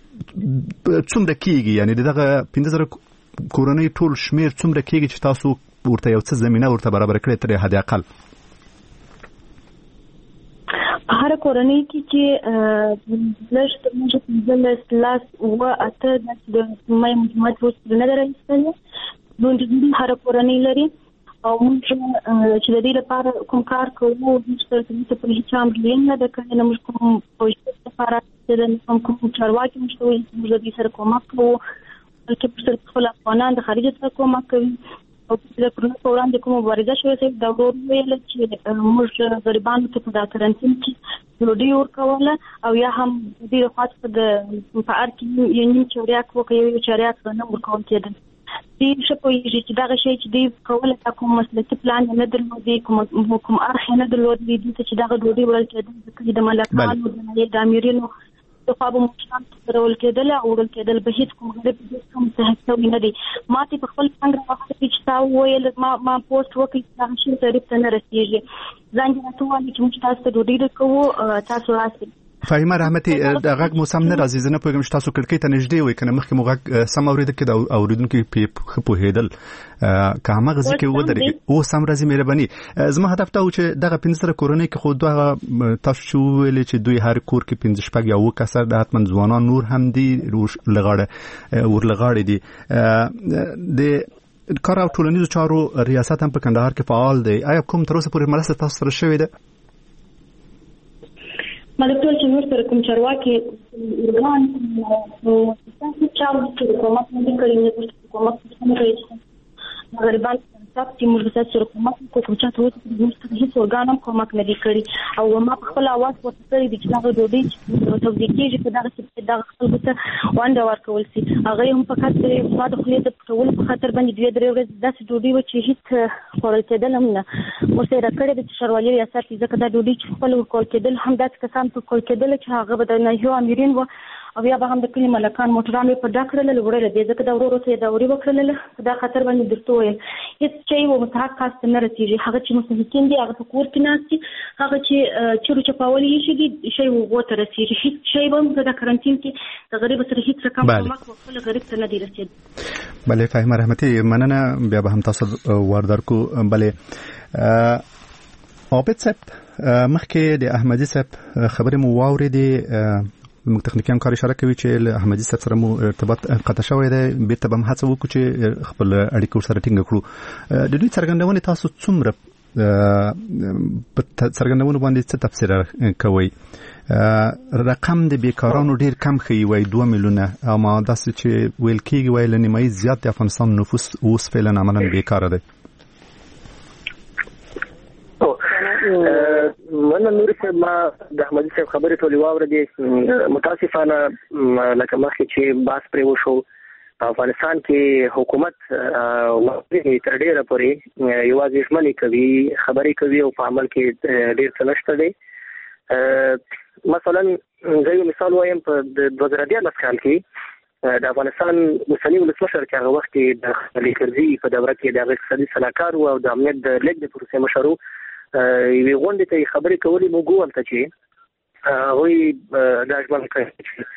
څومره کېږي یعنی دغه پنځه زره کورنۍ ټول شمیر څومره کېږي چې تاسو ورته یو څه زمینه ورته برابر کړئ تر حد اقل هر کورنۍ کې چې لږ تر لږه پنځه لاس اوه اته د مای مجموعات وروسته نه راځي نو د هر کورنۍ لري او موږ چې د دې لپاره کوم کار کوو موږ ته په هیڅ امر نه ده کړی نه موږ کوم پروژې لپاره د کوم چارواکي موږ ته وایي چې موږ د دې سره کومک کوو بلکې پر سر خپل افغانان د خارج څخه کومک کوي او د کرونا په وړاندې کوم مبارزه شوې ده دا ورور ویل چې موږ غریبانو ته په کارانتین کې ډوډۍ ورکوله او یا هم د دې خاص په په ار کې یو نیم چوریاک وکړي یو چوریاک نه ورکول کېدل دې شپوي چې دا شی چې دې کوله تا کوم مسلکي پلان نه درلودي کوم کوم ارخ نه درلودي چې دا ډوډۍ ورکول کېدل د ملکانو د امیرینو د خپل مشران ترول کېدل او ورول کېدل به هیڅ کوم غریب کوم څه هڅه نه دي ماته په خپل څنګه وخت کې چې تا ویل ما ما پوسټ وکړ چې شي تعریف ته نه رسیږي ځان دې ته وایي چې موږ تاسو ته ډوډۍ کوو تاسو راسي فهیمه رحمتي د غږ مو سم نه راځي زنه پوهیږم چې تاسو کړکۍ ته نږدې وای کنه مخکې مو غږ سم اوریدل کې د اوریدونکو په پوهېدل که هغه غزي کې ودرې او سم راځي مهرباني زما هدف ته و چې دغه پنځه کورونی کې خو دوه تاسو ویل چې دوی هر کور کې پنځه شپږ یا و کسر د حتمن ځوانان نور هم دي لغړه ور لغړې دي د کار او ټولنیزو چارو ریاست هم په کندهار کې فعال دی آیا کوم تر اوسه پورې مرسته تاسو سره شوې ده مالکتول چې نور سره کوم چارواکي ورغان او تاسو چارو چې کومه څه کوي نه کومه څه کوي غریبان تاسو چې موږ سره کومه کوم چې تاسو د موږ هیڅ ورغانم کومه نه دی کړی او ما په خپل आवाज ورته کړی د چې دا ډوډۍ ته د کېږي په دغه څه دغه خپل ته وانډه ورکول سي هغه هم فقط د ما د خپل د ټول په خاطر باندې دوه درې ورځې داسې ډوډۍ و چې هیڅ خورل کېدل هم نه ورسره کړی د شروالي ریاست ځکه دا ډوډۍ چې خپل ورکول کېدل هم داسې کسان په کول کېدل چې هغه به د نهیو امیرین و او یا به هم د کلی ملکان موټران په ډاکړل لوړل دي ځکه دا ورور ته دا وري وکړل دا خطر باندې درته وي هیڅ شی و متحق خاص نه رسیږي هغه چې مستحقین دي هغه په کور کې ناشتي هغه چې چیرې چې پاولي شي دي شی وته رسیږي هیڅ شی به د کارانتین کې د غریب سره هیڅ رقم کومک وکړل غریب ته نه دی رسید بله فهیمه رحمتي مننه بیا به هم تاسو وردار کو بله عابد صاحب مخکې د احمدي صاحب خبرې مو واورېدې موږ تخنیکان کار اشاره کوي چې له احمدي صاحب سره مو ارتباط قطع شوی دی بیرته به هم هڅه وکړو چې خپل اړیکه سره ټینګ کړو د دوی څرګندونې تاسو څومره په څرګندونو باندې څه تفسیر کوي رقم د بیکارانو ډیر کم ښیي وای دوه میلیونه اما داسې چې ویل کېږي وای له نیمایي زیات د افغانستان نفوس اوس فعلا عملا بیکاره دی من نور صاحب ما د احمدي صاحب خبرې ټولې واورېدې متاسفانه لکه مخکې چې باس پرې وشو په افغانستان کې حکومت تر ډېره پورې یوازې ژمنې کوي خبرې کوي او په عمل کې ډېر څه نشته دی مثلا زه یو مثال وایم په دوه زره دیارلس کال کې د افغانستان اوسني ولسمشر چې هغه وخت کې د علي کرزي په دوره کې د اقتصادي سلاکار او د امنیت د لیګ د پروسې مشر یوې غونډې ته خبرې کولې موږ وویل چې هغوی دا ژمنه کوي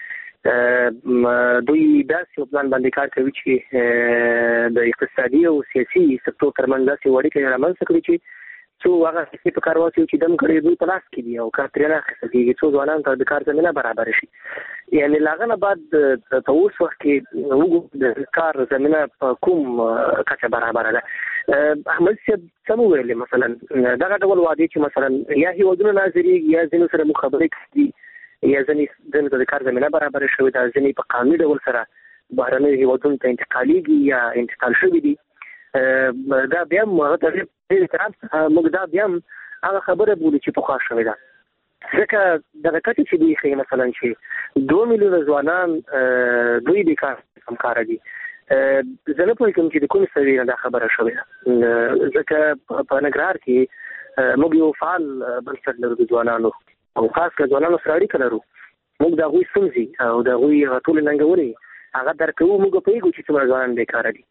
چې دوی داسې یو پلان باندې کار کوي چې د اقتصادي او سیاسي سکتور ترمنځ داسې اړیکې رامنځته کړي چې څو هغه څه په کار واچوي چې دم کړي دوی په لاس کې دي او کار ترې نه اخیستل کېږي څو ځوانانو ته د کار زمینه برابر شي یعنې له هغه نه بعد په اوس وخت کې وګورو د کار زمینه په کوم کچه برابره ده احمد صاحب څه ویلي مثلا دغه ډول وعدې چې مثلا یا هیوادونه ناظرېږي یا ځینو سره موږ خبرې کوي یا ځینې ځینو ته د کار زمینه برابره شوې ده ځینې په قانوني ډول سره بهرنیو هیوادونو ته انتقالېږي یا انتقال شوي دي دا بیا هم هغه ته ډېر احترام موږ دا بیا هم هغه خبره بولو چې پخوا شوې ده ځکه دغه کچې چې دوی ښیي مثلا چې دوه میلیونه ځوانان دوی بیکار همکاره دي زه نه پوهېږم چې د کومې سویې نه دا خبره شوې ده ځکه په ننګرهار کې موږ یو فعال بنسټ لرو د ځوانانو او خاص کر ځوانانو سره اړیکه لرو موږ د هغوی ستونزې او د هغوی ټولې ننګونې هغه درک کوو موږ پوهېږو چې څومره ځوانان بیکاره دي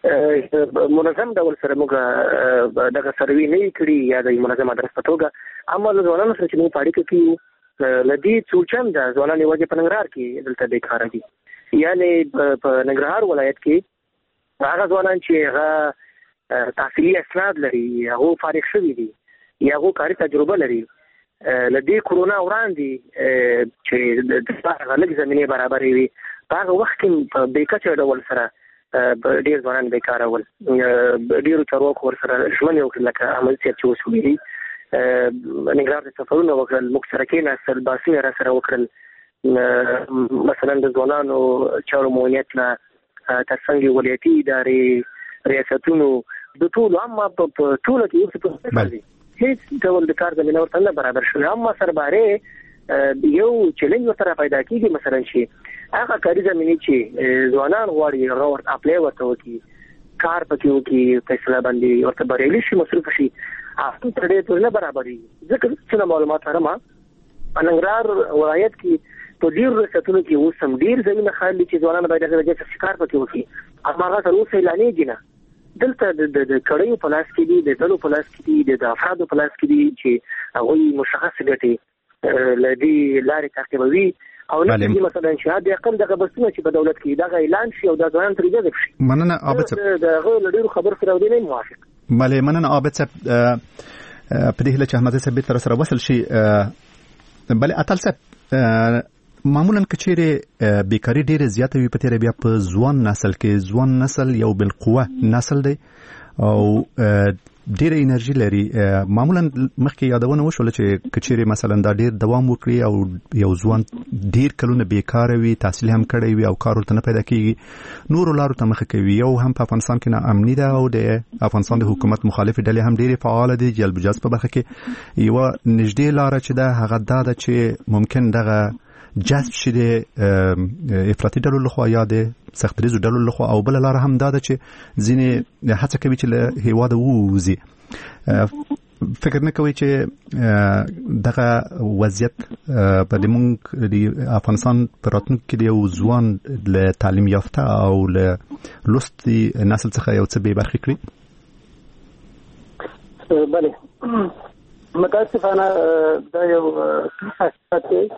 منظم ډول سره موږ دغه سروې نه یې کړي یا د منظم ادرس په توګه اما له ځوانانو سره چې موږ په اړیکه کې یو له دې څو چنده ځوانان یوازې په ننګرهار کې دلته بیکاره دي یعنې په ننګرهار ولایت کې هغه ځوانان چې هغه تحصیلي اسناد لري هغه فارغ شوي دي یا هغه کاري تجربه لري لدې کرونا وړاندې چې د هغه لږ زمینه برابرې وي په هغه وخت کې په بیکچه ډول سره ډېر ځوانان بیکاره ول ډېرو چارواکو ورسره ژمنې وکړې لکه احمد صاحب چې اوس ویلي ننګرهار ته سفرونه وکړل موږ سره کېناستل باسونه را سره وکړل مثلا د ځوانانو چارو مؤنیت نه تر څنګ ولایتي ادارې ریاستونو د ټولو اما په ټوله کې یو څه هیڅ ډول د کار زمینه ورته نه برابر شوی اما سرباره یو چیلنج ورته پیدا کیږي مثلا شي هغه کاری زمینه چې ځوانان غواړي هغه ورته اپلای ورته وکړي کار پکې وکړي فیصله باندې ورته بریالي شي مصروف شي هغه تر دې پورې نه برابري ځکه چې معلومات هرما اننګرهار ولایت کې په ډیر ریاستونو کې اوس هم ډیر زمینه خالي چې ځوانان باید هغه چې کار پکې وکړي اما هغه تر اوسه اعلانېږي نه دلته د کړیو په لاس کې دي د ډلو په لاس کې دي د افرادو په لاس کې دي چې هغه مشخص ګټي لدی لارې تعقیبوي او نه دي مثلا چې د اقل دغه بسونه چې په دولت کې دغه اعلان شي او د ځوان تر اجازه شي مننه عابد صاحب دغه لډیرو خبر سره ودی نه موافق مله مننه عابد صاحب په دې هله چې احمد صاحب تر سره وصل شي بل اتل صاحب معمولا کچېره بیکاری ډیره زیاته وي په تیر بیا په ځوان نسل کې ځوان نسل یو بالقوه نسل دی او ډیره انرژي لري معمولا مخکې یادونه وشول چې کچېره مثلا دا ډیر دوام وکړي او یو ځوان ډیر کلونه بیکاره وي تحصیل هم کړی وي او کار ورته نه پیدا کیږي نور لارو ته مخ کوي یو هم په افغانستان کې نه امني ده او د افغانستان د حکومت مخالف ډلې هم ډیره فعال دي جلب جذب په برخه کې یو نږدې لار چې ده هغه دا چې ممکن دغه جذب شي د افراطي ډلو لخوا یا د سختریزو ډلو لخوا او بل لار هم دا ده چې ځینې هڅه کوي چې له هیواده ووځي فکر نه کوي چې دغه وضعیت په د مونږ د افغانستان په راتلونکي کې د یو ځوان له تعلیم یافته او له لوستي نسل څخه یو څه بې برخې کړي بله متاسفانه دا یو حقیقت دی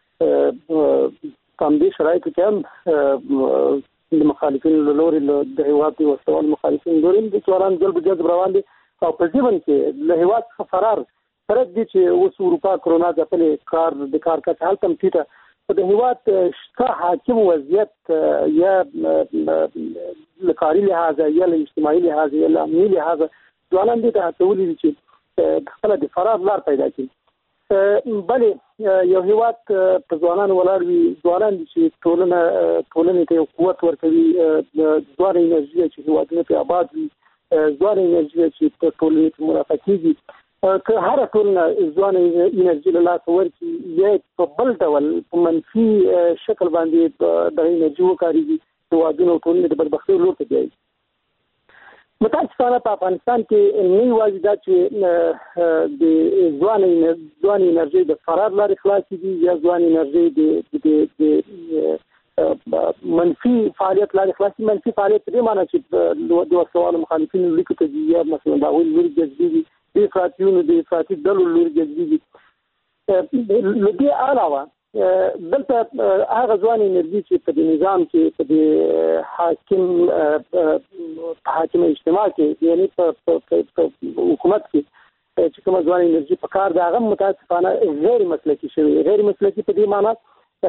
په همدې شرایطو کې هم د مخالفینو له لورې د هېواد د وسوال مخالفینو لورې د ځوانان جلب جذب روان دي او په ژوند کې له هېواد څخه فرار سره دي چې اوس اروپا کرونا ځپلې کار د کار کچه هلته هم ټیټه په د هېواد شته حاکم وضعیت یا له کاري لحاظه یا له اجتماعي لحاظه یا له امني لحاظه ځوانان دې ته هڅولي دي چې خپله د فرار لار پیدا کړي بلې یو هېواد په ځوانانو ولاړ وي ځوانان دي چې ټولنه ټولنې ته یو قوت ورکوي ځوانه انرژي چې هېوادونه پرې آباد وي ځوانه انرژي چې په ټولنې کې مرافع کېږي که هره ټولنه ځوانه انرژي له لاسه ورکړي یا په بل ډول په منفي شکل باندې دغه انرژي وکارېږي هېوادونه او ټولنې د بدبختۍ لور ته بیایي متاسفانه په افغانستان کې نه یوازې دا چې د ځوانې ځوانې انرژي د فرار لارې خلاصې دي یا ځوانې انرژي د منفي فعالیت لارې خلاصې منفي فعالیت په دې معنی چې د وسوالو مخالفینو لیکو ته ځي یا مثلا د هغوی لوري جذبېږي د افراطیونو د افراطي ډلو لوري جذبېږي له دې علاوه دلته هغه ځوانې انرژي چې په دې نظام کې په دې حاکم حاکم اجتماع کې یعنی په حکومت کې چې کومه ځوانې انرژي په کار ده هغه متاسفانه غیر مسلکي شوی غیر مسلکي په دې معنی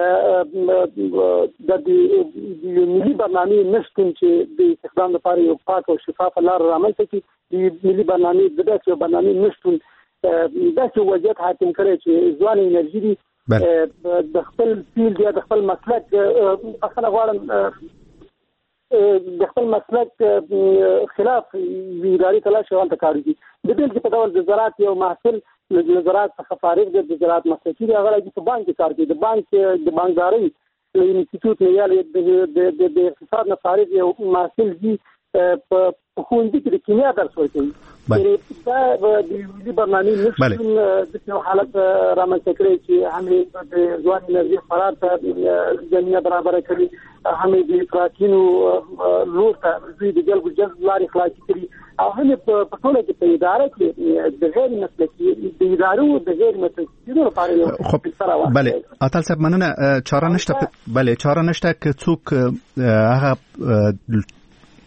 د ملي برنامې نشتون چې د استخدام لپاره یو پاک او شفاف لار رامنځته کړي د ملي برنامې د داسې برنامې نشتون داسې وضعیت حاکم کړی چې ځوانې انرژي دي د خپل فیلډ یا د خپل مسلک بخښنه غواړم د خپل مسلک خلاف اداري تلاش او هلته کار وکړي د بېلګې په ډول د زراعت یو محصل له زراعت څخه فارغ دی د زراعت مسلکي دی هغه راځي په بانک کې کار کوي د بانک د بانکدارۍ له انسټیټیوټ نه یا د اقتصاد نه فارغ یو محصل دي په ښوونځي کې د کیمیا درس ورکوي دا د ملي برنامې نشتون د یو حالت رامنځته کړی چې همې د ځوان انرژي فرار ته زمینه برابره کړي همې د افراطیونو لور ته دوی د جلب جذب لارې خلاصې کړي او همې په ټوله کې په اداره کې د غیر مسلکي د ادارو د غیر مسلکي لپاره یو سره بله اتل صاحب مننه چاره نشته بله چاره نشته که څوک هغه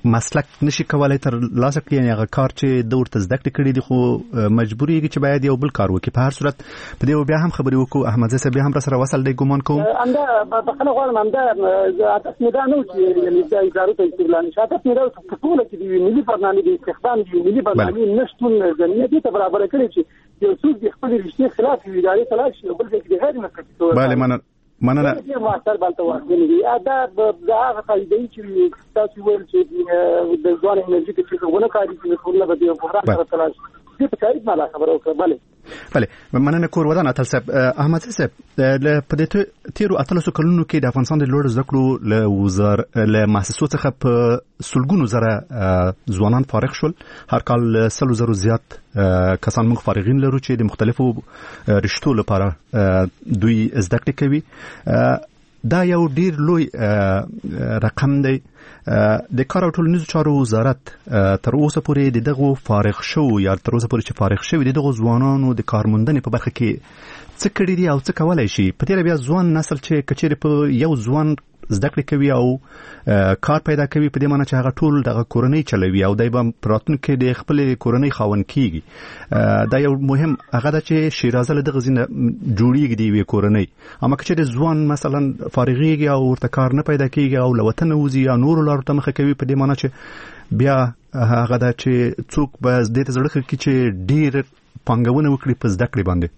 مسلک نشي کولای تر لاسه کړي، یعنې هغه کار چې د ورته زده کړې کړي دي خو مجبورېږي چې باید یو بل کار وکړي. په هر صورت په دې بیا هم خبرې وکړو. احمد صاحب بیا هم را سره وصل دی ګمان کوم. همدا بخښنه غواړم، همدا اساس مې دا نه و چې یعنې دا ادارو ته استقلال نشي. اساس مې دا و چې ټوله چې د ملي برنامې د استخدام د ملي برنامې نشتون زمینه دې ته برابره کړې چې یو څوک د خپلې رشتې خلاف یو ادارې ته لاړ شي او بل ځای کې د غیر مسلکي توګه بله مننه مننه ماستر بالته ورغلي دا د هغه قاعده چې تاسو ویل چې د ځوان انرژي کې چې ونه کاری چې ټول به د بحران سره تلاش دې په کاری ما لا خبره وکړه. بله بله مننه کور ودان اتل صاحب. احمد صاحب له په دې تیرو اتلسو کلونو کې د افغانستان د لوړ زده کړو له وزار له مؤسسو څخه په سلګونو زره ځوانان فارغ شول. هر کال سلو زرو زیات کسان موږ فارغین لرو چې د مختلفو رشتو لپاره دوی زده کړې کوي. دا یو ډیر لوی رقم دی. د کار او ټولنیزو چارو وزارت تر اوسه پورې د دغو فارغ شو یا تر اوسه پورې چې فارغ شوي د دغو ځوانانو د کارموندنې په برخه کې څه کړي دي او څه کولای شي؟ په تېره بیا ځوان نسل چې که چېرې په یو ځوان زده کړې کوي او کار پیدا کوي، په دې معنی چې هغه ټول دغه کورنۍ چلوي او دی به په راتلونکي کې د خپلې کورنۍ خاوند کېږي. دا یو مهم هغه ده چې شیرازه له دغه ځینه جوړېږي د یوې کورنۍ. اما که چېرې ځوان مثلا فارغېږي او ورته کار نه پیدا کېږي او له وطنه وځي یا نورو لارو ته مخه کوي، په دې معنی چې بیا هغه ده چې څوک به دې ته زړه کړي چې ډېر پانګونه وکړي په زده کړې باندې.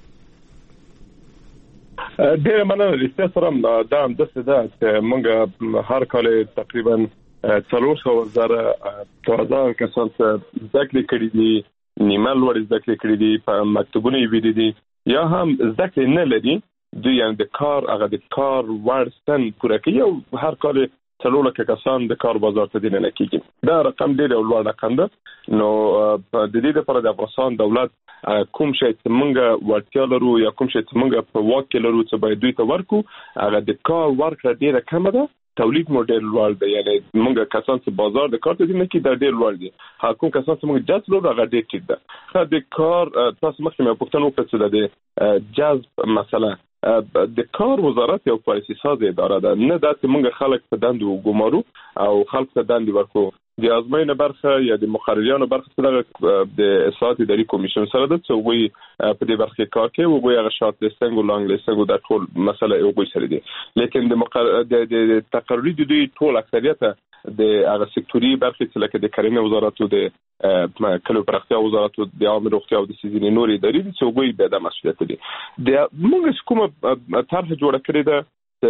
ډېر مننه. رښتیا سره دا همداسې ده چې موږ هر کال تقریبا څلور سوه زره تازه کسان چې زده کړې کړي دي، نیمه لوړې زده کړې کړي دي، په مکتوبونو یې ویلي دي یا هم زده کړې نه لري، دوی یعنې د کار هغه د کار وړ سن پوره کوي او هر کال څلور لکه کسان د کار بازار ته دننه کېږي. دا رقم ډېر یو لوړ رقم ده. نو د دې لپاره د افغانستان دولت کوم شی چې موږ وړتیا لرو یا کوم شی چې موږ په واک کې لرو چې باید دوی ته ورکو، هغه د کار ورکړه ډېره کمه ده، تولید مو ډېر لوړ دی. یعنې موږ کسان چې بازار د کار ته دننه کېږي دا ډېر لوړ دي. هغه کوم کسان چې موږ جذب لرو هغه ډېر ټیټ ده. د کار تاسو مخکې مې پوښتنه وکړه چې د جذب مسله د کار وزارت یو پالیسي ساز اداره ده، نه دا چې موږ خلک په دندو وګمارو او خلک ته دندې ورکو. د ازموینې برخه یا د مقرریانو برخه څخه د اصلاحات اداري کمیشن سره ده چې وی په دې برخه کار کوي او وی هغه شارټ لیستینګ او لانګ لیستینګ د ټول مسله یو وی سره دي. لیکن د مقر د تقرری د دوی ټول اکثریت د هغه سکتوري برخه چې لکه د کرنې وزارت او د کلو پرختیا وزارت او د عامه روغتیا او د سیزنی نوري اداري چې وی به د مسؤلیت دي. د موږ کومه طرح جوړه کړې ده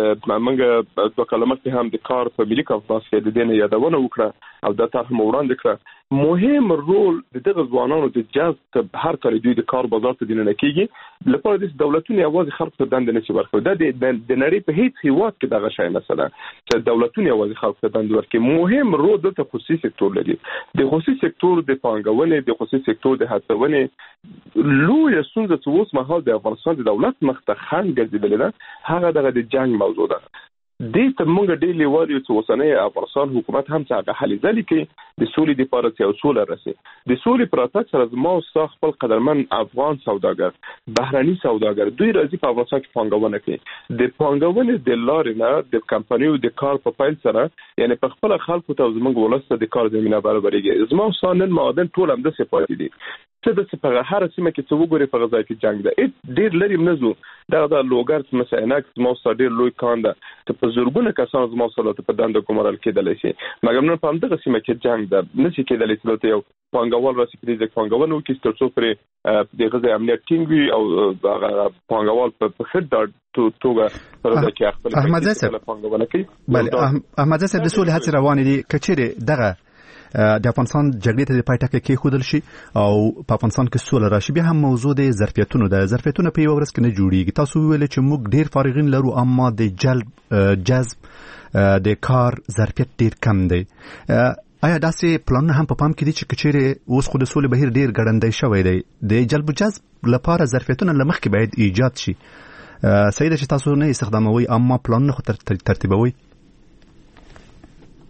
موږ په کلمه کې هم د کار په ملي کنفرانس کې د دې یادونه وکړه او دا طرح مو وړاندې کړه. مهم رول د دغه ځوانانو د جذب هر کله دوی د کار بازار ته دننه کېږي لپاره د دولتونو یوازې خلکو ته دنده نشي ورکوي. دا د نړۍ په هیڅ هیواد کې دغه شی مثلا چې دولتونو یوازې خلکو ته دنده ورکوي. مهم رول د خصوصي سکتور لري. د خصوصي سکتور د پانګونې، د خصوصي سکتور د هڅونې لویه ستونزه چې اوس مهال د افغانستان د دولت مخ ته خنډ ګرځېدلې ده هغه دغه د جنګ موضوع ده. دې ته موږ ډېر وایو چې اوسنۍ افغانستان حکومت هم څه هغه حل ځلې کوي د سولې لپاره چې یو سوله راسي. د سولې پر اساس سره زما او ستا خپل قدرمن افغان سوداګر، بهرني سوداګر دوی راځي په افغانستان کې پانګونه کوي. د پانګونې د لارې نه د کمپنیو د کار په پیل سره یعنی په خپل خلکو ته زموږ ولسته د کار زمينه برابرېږي. زما او ستا نن معادن ټول هم د سپارتي دي چې د سپاره هر سیمه کې څو وګوري په غزا کې جنگ ده ډېر لري منځو دا د لوګر مثلا نه زما او ستا ډېر لوی کان ده چې په زورګونه کسان زما او ستا په دنده کومرل کېدل شي. مګر نن په همدغه سیمه کې جنگ ده نشي کېدلی چې یو پانګوال راسي په دې پانګونه وکړي چې ترڅو پرې د غزا امنیت ټینګ وي او هغه پانګوال په خیر د توګه پر د کې خپل احمد صاحب پانګونه کوي. بله احمد صاحب د سولې هڅې روانې دي کچېره دغه د افغانستان جګړې ته د پای ټکی کې خودل شي او په افغانستان کې سوله راشي. بیا هم موضوع د ظرفیتونو ده. ظرفیتونه په یو ورځ کې نه جوړیږي. تاسو ویل چې موږ ډیر فارغین لرو اما د جلب جذب د کار ظرفیت ډیر کم دی. آیا داسې پلانونه هم په پام کې دي چې کچېره اوس خو د سولې بهیر ډیر ګړندی شوی دی د جلب جذب لپاره ظرفیتونه لمخ کې باید ایجاد شي؟ صحیح ده چې تاسو نه استخداموي اما پلانونه خو ترتیبوي.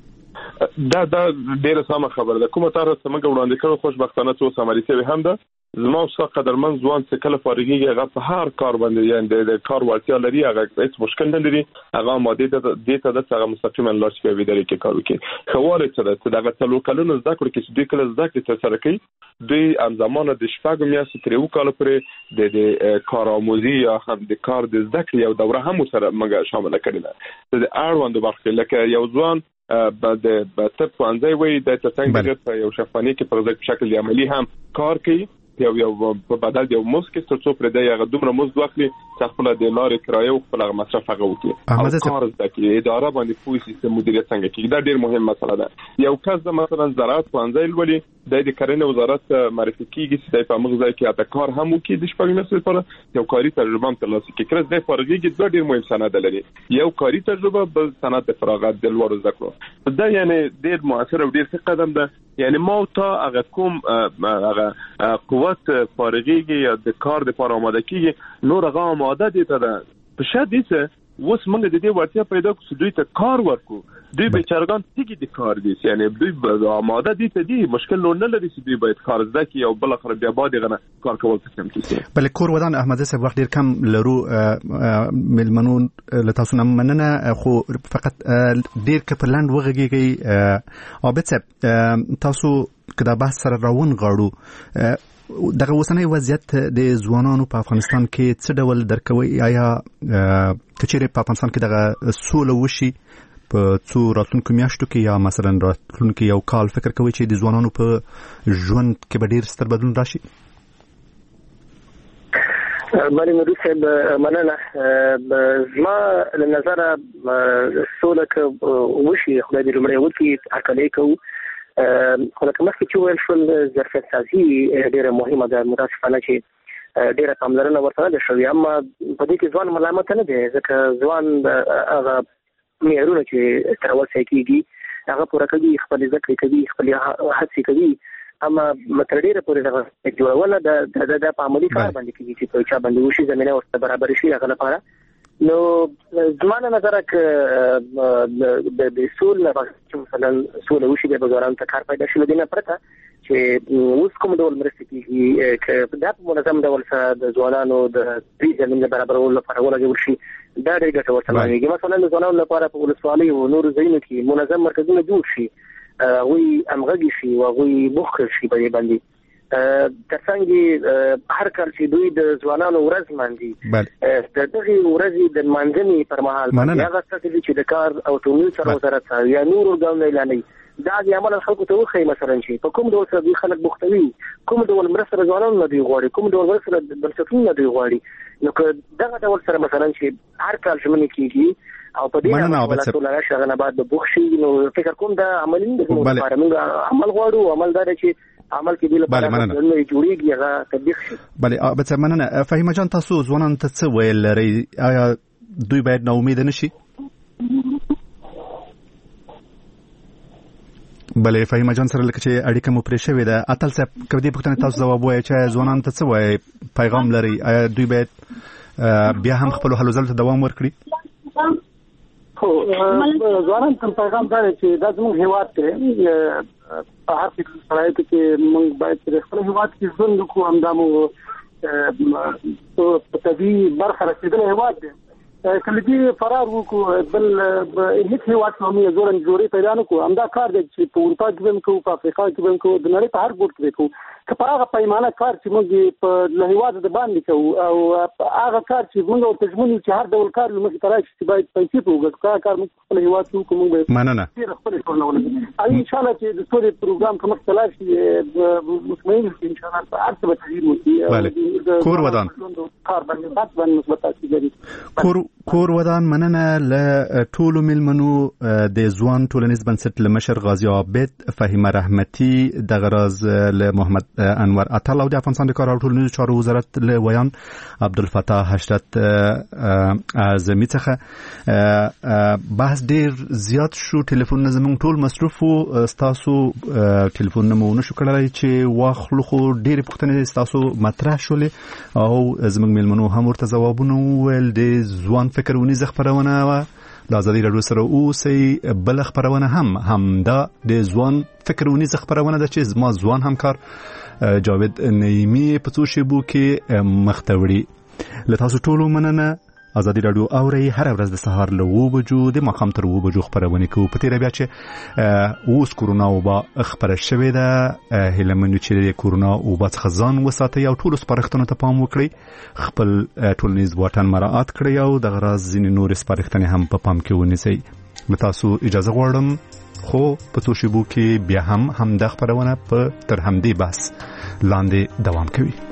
دا دا ډیره سمه خبره ده. کومه طرح چې موږ وړاندې کړو خوشبختانه څو سماري شوی هم ده زما اوسه قدرمن ځوان چې کله فارغيږي هغه په هر کار باندې یعنی د کار وړتیا لري هغه هیڅ مشکل نه لري هغه ماده د دې ته د څنګه مستقیما لارښ په ویډیو کې کار وکړي خواله چې دغه څلور کلونو زده کړې کې دوی کله زده کړې تر سره کوي دوی هم زمانه د شپږ میاشتې تر یو کال پورې د د کارآموزي یا هم د کار د زده کړې یو دوره هم سره موږ شامل کړی ده د اړوند برخه لکه یو ځوان بعد د طب پوهنځي وي د څنګه په یو شفافانه کې په شکل عملی هم کار کوي یو یو په بدل یو مسک څه څو پر دې هغه دومره مزد واخلي چې خپل د لارې کرایه او خپل مصرف هغه وکړي او کار زده کړي اداره باندې پوي سیستم مدیریت څنګه کوي دا ډیر مهم مسله ده یو کس د مثلا زراعت پوهنځي ولولي د کرنې وزارت معرفي کیږي چې په موږ ځای کې اته کار هم وکړي د شپږ میاشتې لپاره یو کاري تجربه هم ترلاسه کړي کله د فارغیږي دا ډیر مهم سند لري یو کاري تجربه بل سند د فراغت د لوړو زده کړو دا یعنی ډیر موثر او ډیر ښه قدم ده یعنی ما تا هغه کوم هغه قوت فارغیږي یا د کار د لپاره آماده کیږي نور هغه آماده دي ته په شدت دي اوس موږ د دې ورتیا پیدا کوو دوی ته کار ورکو دوی بیچارهګان تیګي د کار دي یعنی دوی آماده دي ته دي مشکل نه لري چې دوی باید کار زده کړي او بل اخر بیا باندې غنه کار کول څه کیږي بل کور ودان احمد صاحب وخت ډیر کم لرو ملمنون لتاسو نه مننه خو فقط ډیر کپلند وغږیږي او به تاسو کدا بحث سره راون غاړو دغه وسنۍ وضعیت د ځوانانو په افغانستان کې څه ډول درکوي آیا کچېره په افغانستان کې دغه سوله وشي په څو راتلونکو میاشتو کې یا مثلا راتلونکو یو کال فکر کوي چې د ځوانانو په ژوند کې به ډیر ستر بدلون راشي باندې نو صاحب مننه زما له نظر سوله کې وشي خدای دې لمړی وکړي اکلې کوو خو لکه مخکې چې ویل شول ظرفیت سازي ډېره مهمه ده متاسفانه چې ډېره پاملرنه ورته نه شوې اما په دې کې ځوان ملامت نه دی ځکه ځوان هغه معیارونه چې تر اوسه کېږي هغه پوره کوي خپل ذکر کوي خپل هڅې کوي اما تر ډېره پورې دغه جوړونه د د په عملي کار باندې کېږي چې په چا باندې وشي زمينه ورته برابر شي هغه لپاره نو زمانه نظر ک د د سول چې مثلا سول وشي د بازارونو ته کار پیدا شول دینه پرته چې اوس کوم ډول مرسته کیږي ک د منظم ډول سره د ځوانانو د دې زمينه برابرولو لپاره ولګول شي دا ډېر ګټور ثمانيږي مثلا د ځوانانو لپاره په ولسوالۍ او نور ځایونو کې منظم مرکزونه جوړ شي وی امغږی شي او وی مخ شي په باندې ترڅنګ هر کال چې دوی د ځوانانو ورځ ماندي د دغه ورځې د مانځنې پر مهال هغه څه چې د کار او ټولنیز سره وزارت یا نور ورګاونې اعلانې دا د عمل خلکو ته وخی مثلا چې په کوم ډول سره خلک بوختوي کوم ډول مرسته ځوانانو نه دی غواړي کوم ډول مرسته بنسټونو نه دی غواړي نو که دغه ډول سره مثلا چې هر کال ژمنې کیږي او په دې اړه ټول راشه غنه بعد د بوخشي نو فکر کوم دا عملی د لپاره موږ عمل غواړو عمل دا چې عمل کې دی لپاره نه جوړیږي هغه تطبیق شي بله به مننه فهیمه جان تاسو ځوانان ته څه ویل لري آیا دوی باید نا امید نشي بله فهیمه جان سره لکه چې اړیکه مو پرې شوې ده اتل صاحب کدی پښتنه تاسو ځواب وایي چې ځوانان ته څه وایي پیغام لري آیا دوی باید بیا هم خپل هلو ځل ته دوام ورکړي خو ځوانان ته پیغام دا چې دا زموږ هیواد ته په هر څه شرایطو کې موږ باید په خپل هیواد کې ژوند وکړو همدا مو په طبيعي برخه رسیدل هیواد دی کله چې فرار وکړو بل هیڅ هیواد نومي زورن جوړي پیدا نه کو همدا کار دی چې په اروپا کې هم کو په افریقا کې هم کو د نړۍ په هر ګوټ کې کو که په هغه پیمانه کار چې موږ په له هیواد د باندې کو او هغه کار چې موږ او تجمنو چې هر ډول کار موږ ترای چې باید پیسې وګورو کار موږ خپل هیواد کې کوم باید مننه خپل ټول او ان شاء الله چې د ټول پروګرام کوم اختلاف شي مطمئن ان شاء الله په ارتباط تغییر وکړي کور ودان کار باندې بات باندې مثبت تاثیر لري کور کور ودان مننه ل ټولو ملمنو د ځوان ټولنیز بنسټ لمشر غازی عابد فهیمه رحمتي د غراز ل محمد انور اتل او د افغانستان د کار او ټولنیز چارو وزارت ل ویان عبدالفتاح حشرت اعظمي څخه بحث ډیر زیات شو ټلیفون زموږ ټول مصروف وو تاسو ټلیفون نه مو نشو کړلای چې واخلو خو ډیر پوښتنې تاسو مطرح شولې او زموږ ملمنو هم ورته ځوابونه ویل د ځوان فکرونی خبرونه و د ازادي راډیو سره اوسې بل خبرونه هم هم دا د ځوان فکرونی خبرونه د چې ما ځوان همکار جاوید نعیمی په څو شیبو کې مختوړي له تاسو ټولو مننه. ازادي رادیو اوري هر ورځ د سهار له اوه بجو د ماښام تر اوه بجو خبرونه کوي. په تیر بیا چې اوس کورونا وبا خبره شوې ده، هیله منو چې کورونا وبا څخه ځان وساتي او ټول سپارښتنو ته پام وکړي، خپل ټولنیز واټن مراعات کړئ او د غراض ځینې نور سپارښتنې هم په پام کې ونیسئ. له تاسو اجازه غواړم خو په څو شیبو کې بیا هم همدا خبرونه په تر همدې بس لاندې دوام کوي.